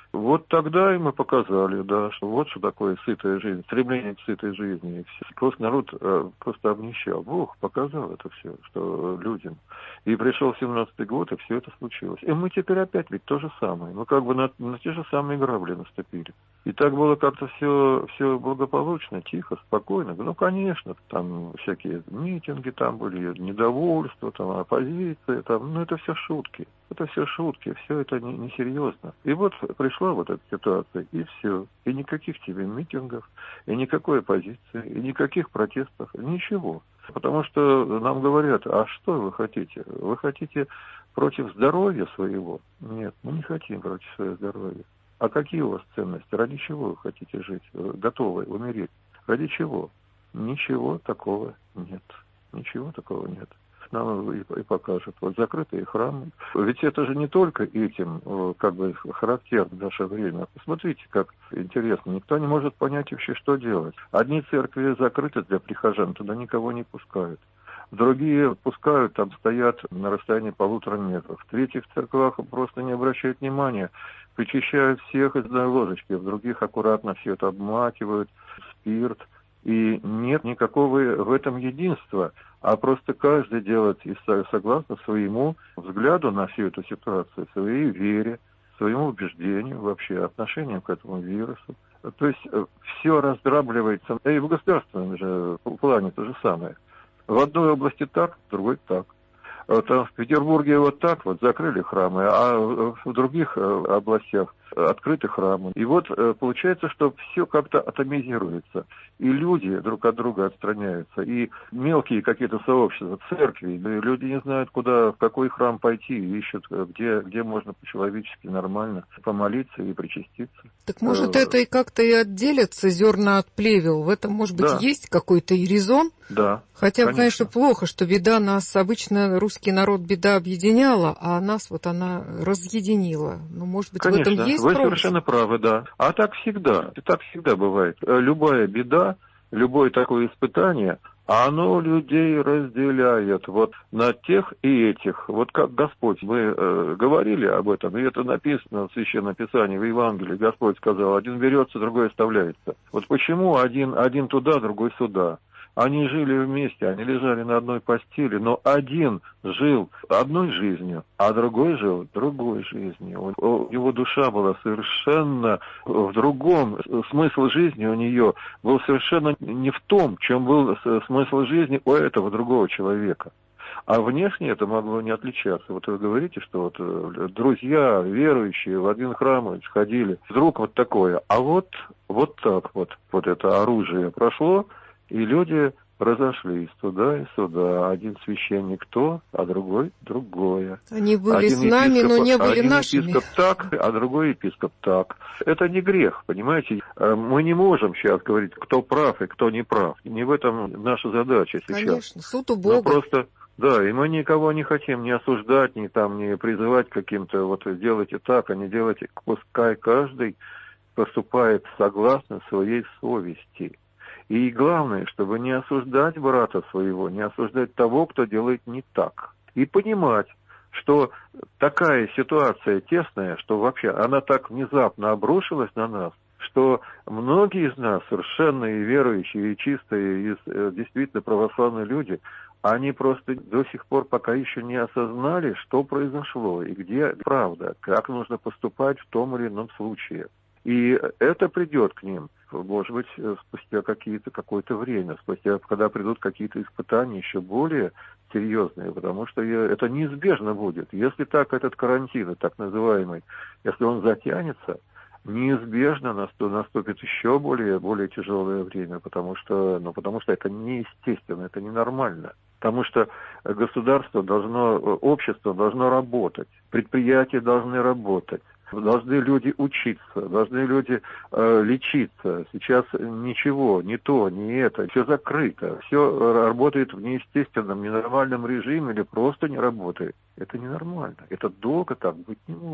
Вот тогда им и показали, да, что вот что такое сытая жизнь, стремление к сытой жизни. Просто народ э, просто обнищал. Бог показал это все, что людям. И пришел семнадцатый год, и все это случилось. И мы теперь опять ведь то же самое. Мы как бы на, на те же самые грабли наступили. И так было как-то все, все благополучно, тихо, спокойно. Ну, конечно, там всякие митинги там были, недовольство, там оппозиция, там, ну, это все шутки. Это все шутки, все это несерьезно. Не и вот пришла вот эта ситуация, и все. И никаких тебе митингов, и никакой оппозиции, и никаких протестов, ничего. Потому что нам говорят, а что вы хотите? Вы хотите против здоровья своего? Нет, мы не хотим против своего здоровья. А какие у вас ценности? Ради чего вы хотите жить? Готовы умереть? Ради чего? Ничего такого нет. Ничего такого нет. Нам и, и покажут. Вот закрытые храмы. Ведь это же не только этим, как бы, характерно в наше время. Посмотрите, как интересно. Никто не может понять вообще, что делать. Одни церкви закрыты для прихожан, туда никого не пускают. Другие пускают, там стоят на расстоянии полутора метров. В третьих церквах просто не обращают внимания. Причащают всех из одной ложечки. В других аккуратно все это обмакивают, спирт. И нет никакого в этом единства, а просто каждый делает согласно своему взгляду на всю эту ситуацию, своей вере, своему убеждению, вообще отношениям к этому вирусу. То есть все раздрабливается, и в государственном же плане то же самое. В одной области так, в другой так. Там в Петербурге вот так вот закрыли храмы, а в других областях открыты храмы. И вот получается, что все как-то атомизируется. И люди друг от друга отстраняются. И мелкие какие-то сообщества, церкви, люди не знают, куда, в какой храм пойти, ищут, где, где можно по-человечески нормально помолиться и причаститься. Так может это и как-то и отделится зерна от плевел? В этом, может быть, да. есть какой-то и резон? Да. Хотя, конечно. конечно, плохо, что беда нас, обычно русский народ беда объединяла, а нас вот она разъединила. Ну, может быть, конечно, в этом есть вы промысел? Совершенно правы, да. А так всегда, так всегда бывает. Любая беда, любое такое испытание, оно людей разделяет вот на тех и этих. Вот как Господь, мы э, говорили об этом, и это написано в Священном Писании, в Евангелии. Господь сказал, один берется, другой оставляется. Вот почему один, один туда, другой сюда? Они жили вместе, они лежали на одной постели, но один жил одной жизнью, а другой жил другой жизнью. У него душа была совершенно в другом. Смысл жизни у нее был совершенно не в том, чем был смысл жизни у этого другого человека. А внешне это могло не отличаться. Вот вы говорите, что вот друзья, верующие в один храм сходили. Вдруг вот такое. А вот, вот так вот, вот это оружие прошло, и люди разошлись туда и сюда. Один священник то, а другой другое. Они были один с нами, епископ, но не были один нашими. Один епископ так, а другой епископ так. Это не грех, понимаете? Мы не можем сейчас говорить, кто прав и кто не прав. Не в этом наша задача сейчас. Конечно, суд у Бога. Но просто... Да, и мы никого не хотим не осуждать, ни там не призывать к каким-то, вот делайте так, а не делайте. Пускай каждый поступает согласно своей совести. И главное, чтобы не осуждать брата своего, не осуждать того, кто делает не так. И понимать, что такая ситуация тесная, что вообще она так внезапно обрушилась на нас, что многие из нас, совершенно и верующие, и чистые, и действительно православные люди, они просто до сих пор пока еще не осознали, что произошло и где правда, как нужно поступать в том или ином случае. И это придет к ним, может быть, спустя какие-то, какое-то время, спустя, когда придут какие-то испытания еще более серьезные, потому что это неизбежно будет. Если так этот карантин, так называемый, если он затянется, неизбежно наступит еще более, более тяжелое время, потому что, ну, потому что это неестественно, это ненормально. Потому что государство должно, общество должно работать, предприятия должны работать. Должны люди учиться, должны люди э, лечиться. Сейчас ничего, ни то, ни это, все закрыто. Все работает в неестественном, ненормальном режиме или просто не работает. Это ненормально. Это долго так быть не может.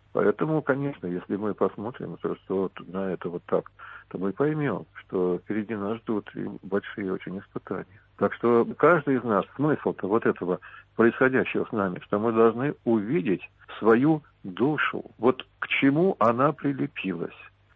Поэтому, конечно, если мы посмотрим что на это вот так, то мы поймем, что впереди нас ждут и большие очень испытания. Так что каждый из нас, смысл-то вот этого происходящего с нами, что мы должны увидеть свою душу, вот к чему она прилепилась,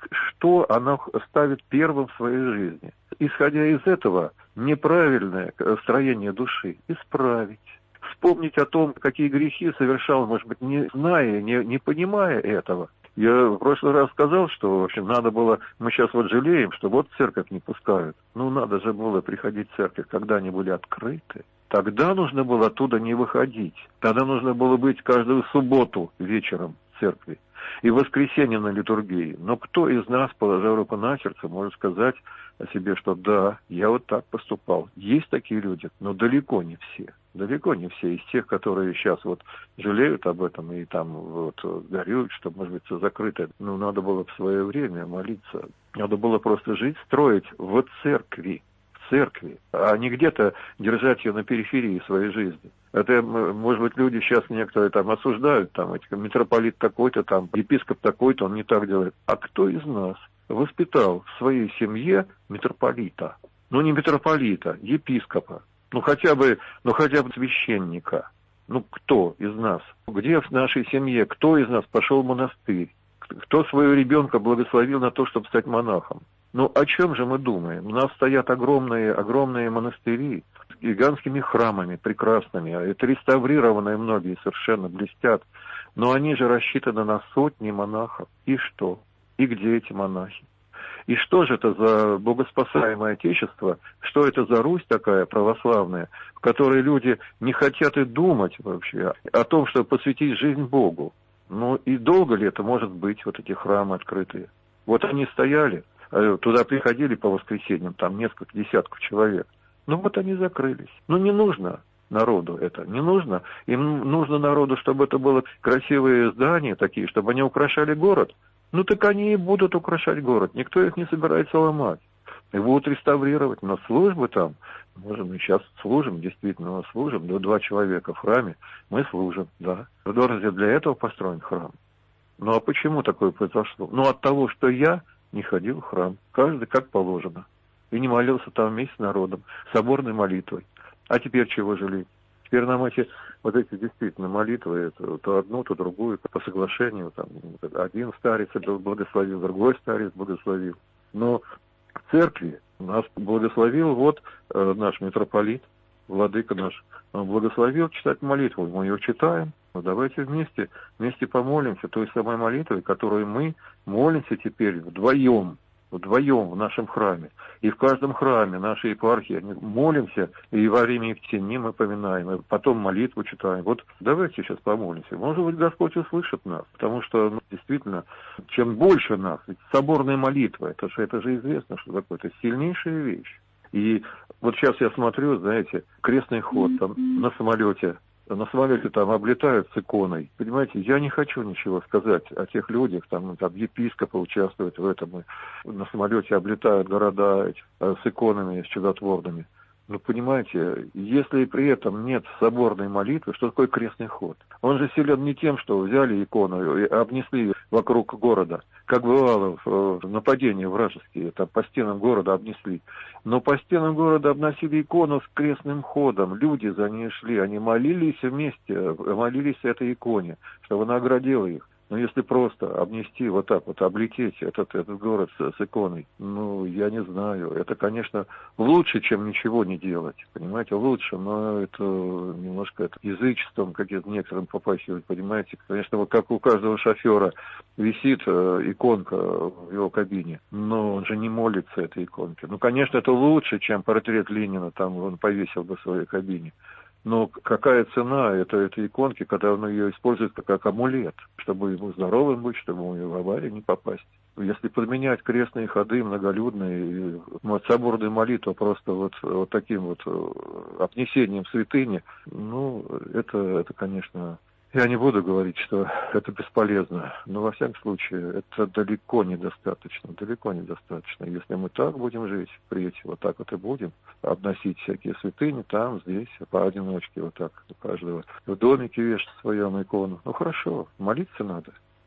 что она ставит первым в своей жизни. Исходя из этого, неправильное строение души исправить. Вспомнить о том, какие грехи совершал, может быть, не зная, не, не понимая этого. Я в прошлый раз сказал, что, в общем, надо было, мы сейчас вот жалеем, что вот церковь не пускают. Ну, надо же было приходить в церковь, когда они были открыты. Тогда нужно было оттуда не выходить. Тогда нужно было быть каждую субботу вечером в церкви и в воскресенье на литургии. Но кто из нас, положа руку на сердце, может сказать о себе, что да, я вот так поступал. Есть такие люди, но далеко не все. Далеко не все из тех, которые сейчас вот жалеют об этом и там вот горюют, что, может быть, все закрыто. Ну, надо было в свое время молиться. Надо было просто жить, строить в церкви. В церкви, а не где-то держать ее на периферии своей жизни. Это, может быть, люди сейчас некоторые там осуждают, там, эти, митрополит такой-то, там, епископ такой-то, он не так делает. А кто из нас воспитал в своей семье митрополита? Ну, не митрополита, епископа. Ну, хотя бы, ну, хотя бы священника. Ну, кто из нас? Где в нашей семье, кто из нас пошел в монастырь? Кто своего ребенка благословил на то, чтобы стать монахом? Ну, о чем же мы думаем? У нас стоят огромные, огромные монастыри с гигантскими храмами прекрасными. Это реставрированные многие, совершенно блестят. Но они же рассчитаны на сотни монахов. И что? И где эти монахи? И что же это за богоспасаемое Отечество, что это за Русь такая православная, в которой люди не хотят и думать вообще о том, чтобы посвятить жизнь Богу? Ну и долго ли это может быть, вот эти храмы открытые? Вот они стояли, туда приходили по воскресеньям, там несколько десятков человек. Ну вот они закрылись. Ну не нужно народу это, не нужно. Им нужно народу, чтобы это было красивые здания такие, чтобы они украшали город. Ну так они и будут украшать город. Никто их не собирается ломать. И будут реставрировать. Но службы там, можем, мы сейчас служим, действительно служим, до два человека в храме, мы служим, да. Разве для этого построен храм? Ну а почему такое произошло? Ну от того, что я не ходил в храм, каждый как положено. И не молился там вместе с народом, соборной молитвой. А теперь чего жалеть? Теперь нам эти, вот эти действительно молитвы, это, то одну, то другую, по соглашению, там, один старец благословил, другой старец благословил. Но в церкви нас благословил вот э, наш митрополит, владыка наш, он благословил читать молитву, мы ее читаем. Ну, давайте вместе, вместе помолимся той самой молитвой, которую мы молимся теперь вдвоем, вдвоем в нашем храме. И в каждом храме нашей епархии молимся, и во время Евтинии мы поминаем, и потом молитву читаем. Вот давайте сейчас помолимся. Может быть, Господь услышит нас, потому что ну, действительно, чем больше нас, ведь соборная молитва, это же, это же известно, что такое, это сильнейшая вещь. И вот сейчас я смотрю, знаете, крестный ход там на самолете, на самолете там облетают с иконой. Понимаете, я не хочу ничего сказать о тех людях, там, там епископы участвуют в этом, и на самолете облетают города эти, с иконами, с чудотворными. Но понимаете, если при этом нет соборной молитвы, что такое крестный ход? Он же силен не тем, что взяли икону и обнесли вокруг города, как бывало в нападении вражеские, там по стенам города обнесли. Но по стенам города обносили икону с крестным ходом, люди за ней шли, они молились вместе, молились этой иконе, чтобы она оградила их. Но если просто обнести, вот так вот, облететь этот, этот город с, с иконой, ну, я не знаю. Это, конечно, лучше, чем ничего не делать. Понимаете, лучше, но это немножко это язычеством каким-то некоторым попахивает, понимаете. Конечно, вот как у каждого шофера висит э, иконка в его кабине, но он же не молится этой иконке. Ну, конечно, это лучше, чем портрет Ленина там он повесил бы в своей кабине. Но какая цена этой, этой иконки, когда он ее использует как, как амулет, чтобы ему здоровым быть, чтобы ему в аварию не попасть. Если подменять крестные ходы многолюдные, вот, соборную молитву просто вот, вот таким вот обнесением святыни, ну, это, это, конечно... Я не буду говорить, что это бесполезно, но во всяком случае это далеко недостаточно, далеко недостаточно. Если мы так будем жить, впредь вот так вот и будем, обносить всякие святыни там, здесь, поодиночке вот так, у каждого в домике вешать своем икону. Ну хорошо, молиться надо.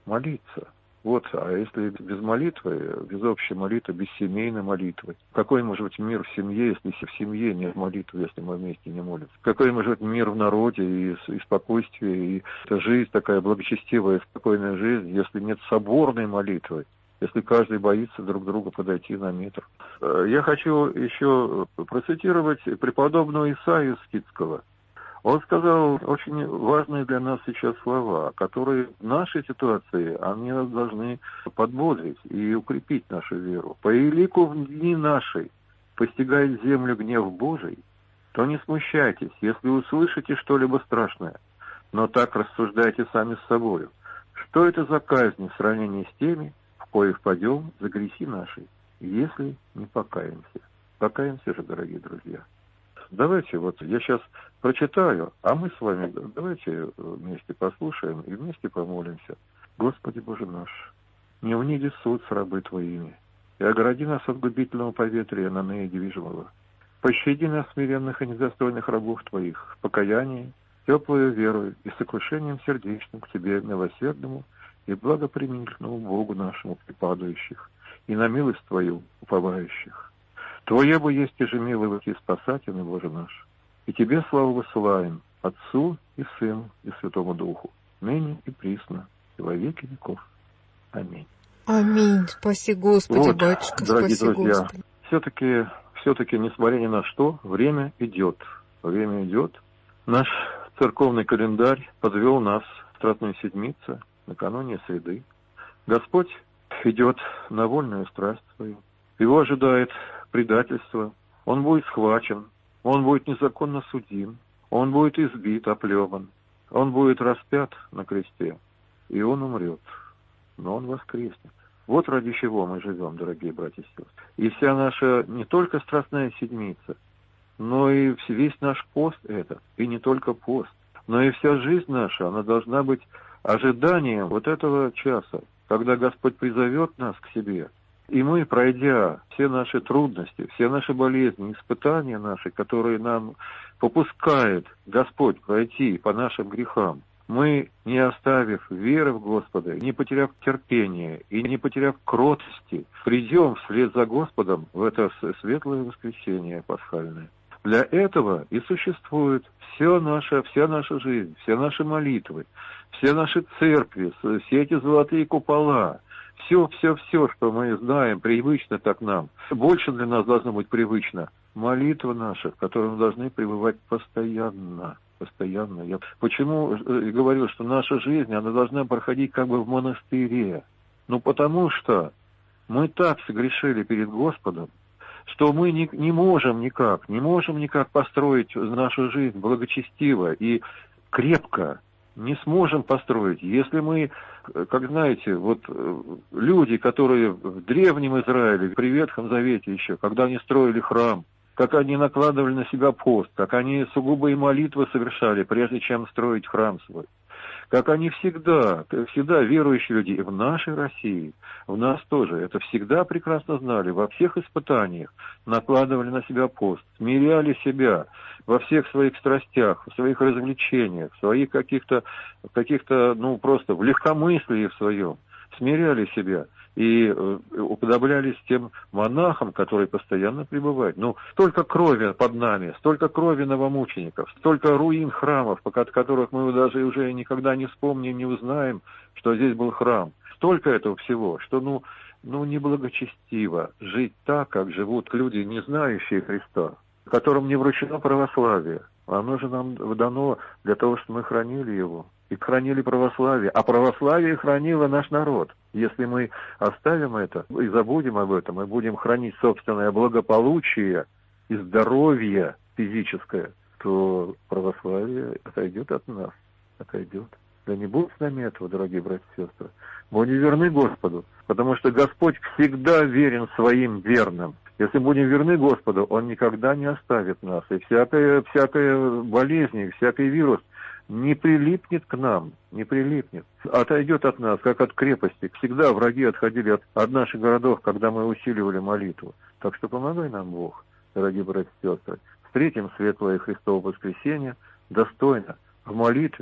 молиться. Вот, а если без молитвы, без общей молитвы, без семейной молитвы, какой может быть мир в семье, если в семье нет молитвы, если мы вместе не молимся? Какой может быть мир в народе и, и спокойствие, и жизнь такая благочестивая, спокойная жизнь, если нет соборной молитвы, если каждый боится друг друга подойти на метр? Я хочу еще процитировать преподобного Исаию Скитского. Он сказал очень важные для нас сейчас слова, которые в нашей ситуации, они нас должны подбодрить и укрепить нашу веру. «По елику в дни нашей постигает землю гнев Божий, то не смущайтесь, если услышите что-либо страшное, но так рассуждайте сами с собою. Что это за казнь в сравнении с теми, в кои впадем за грехи наши, если не покаемся?» Покаемся же, дорогие друзья. Давайте, вот я сейчас прочитаю, а мы с вами давайте вместе послушаем и вместе помолимся. Господи Боже наш, не униди суд с рабы Твоими, и огради нас от губительного поветрия на ныне движимого. Пощади нас, смиренных и недостойных рабов Твоих, в покаянии, теплою верою и сокрушением сердечным к Тебе, милосердному и благоприменительному Богу нашему припадающих, и на милость Твою уповающих. Твое бы есть же милый и спасательный, Боже наш, и Тебе славу высылаем, Отцу и Сыну и Святому Духу, ныне и присно, и во веки веков. Аминь. Аминь. Спаси Господи, вот, батюшка, дорогие спаси друзья, Господи. Все-таки, все-таки, несмотря ни на что, время идет. Время идет. Наш церковный календарь подвел нас в Страстную Седмицу, накануне среды. Господь идет на вольную страсть свою. Его ожидает предательство, он будет схвачен, он будет незаконно судим, он будет избит, оплеван, он будет распят на кресте, и он умрет, но он воскреснет. Вот ради чего мы живем, дорогие братья и сестры. И вся наша, не только Страстная Седмица, но и весь наш пост этот, и не только пост, но и вся жизнь наша, она должна быть ожиданием вот этого часа, когда Господь призовет нас к себе. И мы, пройдя все наши трудности, все наши болезни, испытания наши, которые нам попускает Господь пройти по нашим грехам, мы, не оставив веры в Господа, не потеряв терпения и не потеряв кротости, придем вслед за Господом в это светлое воскресенье пасхальное. Для этого и существует вся наша, вся наша жизнь, все наши молитвы, все наши церкви, все эти золотые купола, Все, все, все, что мы знаем, привычно так нам. Больше для нас должно быть привычно. Молитва наша, в которой мы должны пребывать постоянно. Постоянно. Я почему говорю, что наша жизнь, она должна проходить как бы в монастыре? Ну, потому что мы так согрешили перед Господом, что мы не, не можем никак, не можем никак построить нашу жизнь благочестиво и крепко. Не сможем построить. Если мы, как знаете, вот люди, которые в древнем Израиле, при Ветхом Завете еще, когда они строили храм, как они накладывали на себя пост, как они сугубые молитвы совершали, прежде чем строить храм свой, как они всегда, всегда верующие люди и в нашей России, в нас тоже, это всегда прекрасно знали, во всех испытаниях накладывали на себя пост, смиряли себя во всех своих страстях, в своих развлечениях, в своих каких-то, каких-то, ну, просто в легкомыслии в своем, смиряли себя и э, уподоблялись тем монахам, которые постоянно пребывают. Ну, столько крови под нами, столько крови новомучеников, столько руин храмов, от которых мы даже уже никогда не вспомним, не узнаем, что здесь был храм. Столько этого всего, что, ну, ну, неблагочестиво жить так, как живут люди, не знающие Христа, которым не вручено православие. Оно же нам дано для того, чтобы мы хранили его. И хранили православие. А православие хранило наш народ. Если мы оставим это и забудем об этом, и будем хранить собственное благополучие и здоровье физическое, то православие отойдет от нас. Отойдет. Да не будет с нами этого, дорогие братья и сестры. Будем верны Господу, потому что Господь всегда верен своим верным. Если будем верны Господу, Он никогда не оставит нас. И всякая, всякая болезнь, всякий вирус не прилипнет к нам, не прилипнет. Отойдет от нас, как от крепости. Всегда враги отходили от, от наших городов, когда мы усиливали молитву. Так что помогай нам, Бог, дорогие братья и сестры. Встретим светлое Христово воскресенье достойно, в молитве,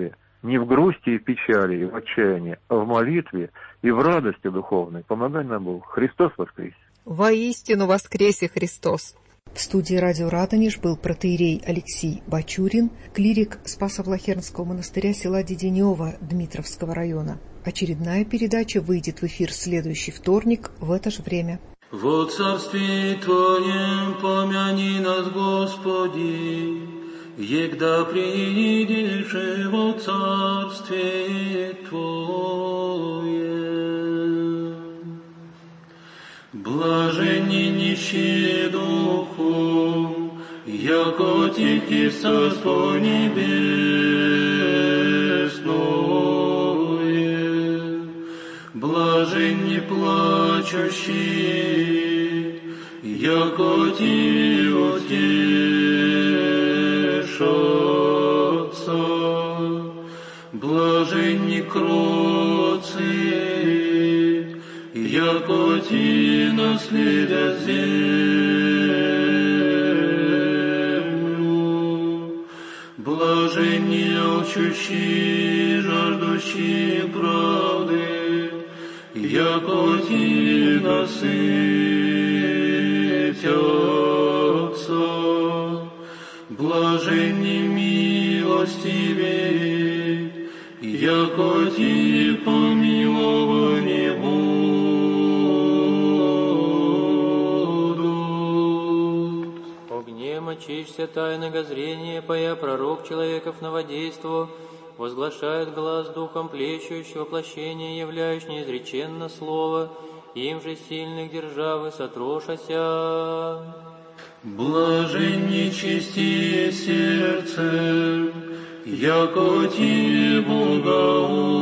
не в грусти и печали, и в отчаянии, а в молитве и в радости духовной. Помогай нам Бог. Христос воскресе! Воистину воскресе Христос! В студии радио «Радонеж» был протоиерей Алексей Бачурин, клирик Спасо-Влахернского монастыря села Деденево Дмитровского района. Очередная передача выйдет в эфир в следующий вторник в это же время. Во царстве Твоем помяни нас, Господи, егда приидешь во царстве Твое. Блаженни нищие духом, яко тихи царство небесное. Блаженни плачущие, яко ти утешатся. Блаженни кроцы, яко ти наследят землю. Блаженни алчущие, жаждущие правды, яко ти насытятся. Блаженни милостивые, яко ти помилованы будут. Огнем очишься тайного зрения, поя пророк человеков новодейство, возглашает глаз духом плещущего воплощения, являющий неизреченно слово, им же сильных державы сотрошася. Блаженни чистие сердце, яко ти Бога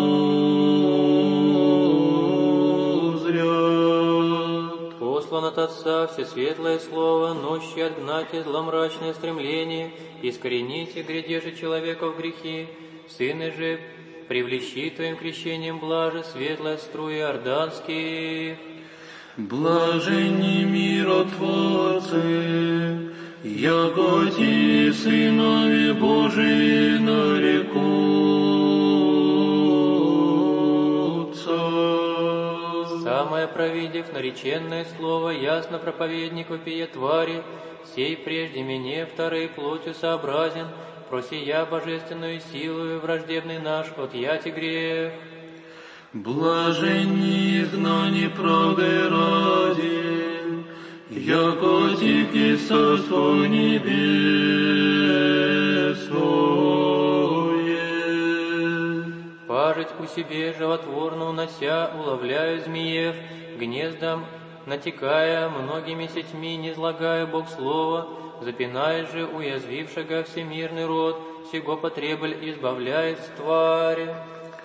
узрят. Послан от Отца всесветлое слово, нощи отгнать и зломрачное стремление, искорените грядежи человека в грехи. Сыны же, привлечи Твоим крещением блаже светлой струи орданских. Блаженни миротворцы, яко ти сынови Божии нарекутся. Самое провидев нареченное слово, ясно проповедник вопия твари, сей прежде мне второй плотью сообразен, просия божественную силою враждебный наш отъяти грех. Блаженни изгнани правды ради, яко тихи царство небесное. Пажить у себе животворно унося, уловляю змеев, гнездом натекая, многими сетьми не злагая Бог слова, запинает же уязвившего всемирный род, сего потреболь избавляет с твари.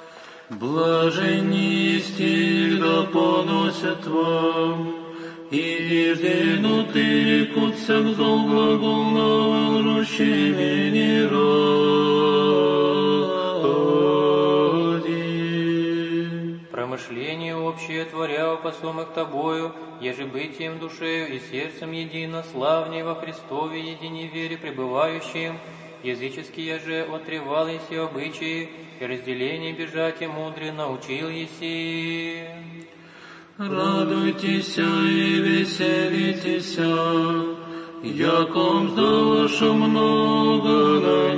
Блаженни стигда поносят вам, и изденуты рекутся к зол глаголного лжущими не ради. Промышление общее творя упасомых тобою, еже бытием душею и сердцем едино, славней во Христове едине вере пребывающим, языческие же отревал еси обычаи, и разделение бежать и мудре научил еси. Радуйтесь и веселитесь, яком за ваше много на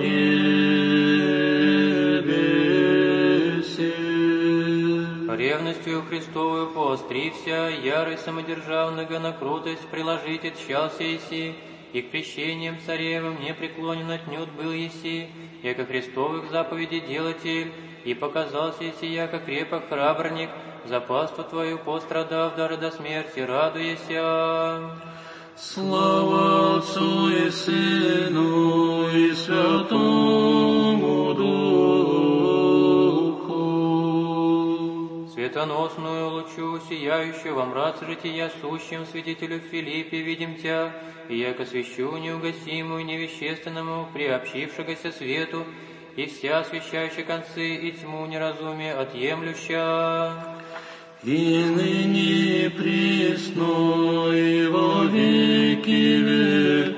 небесе. Ревностью Христовую поострився, ярой самодержавного на крутость приложите тщался еси, и к крещениям царевым не преклонен отнюдь был еси, яко Христовых заповедей делатель, и показался еси, яко крепок храбрник, за паству Твою пострадав даже до смерти, радуйся. Слава Отцу и Сыну и Святому Духу. Светоносную лучу, сияющую во мраце жития сущим свидетелю Филиппе, видим Тя, и яко свещу неугасимую невещественному, приобщившегося свету, и вся освещающая концы и тьму неразумия отъемлюща. И ныне и присно, и во веки веков.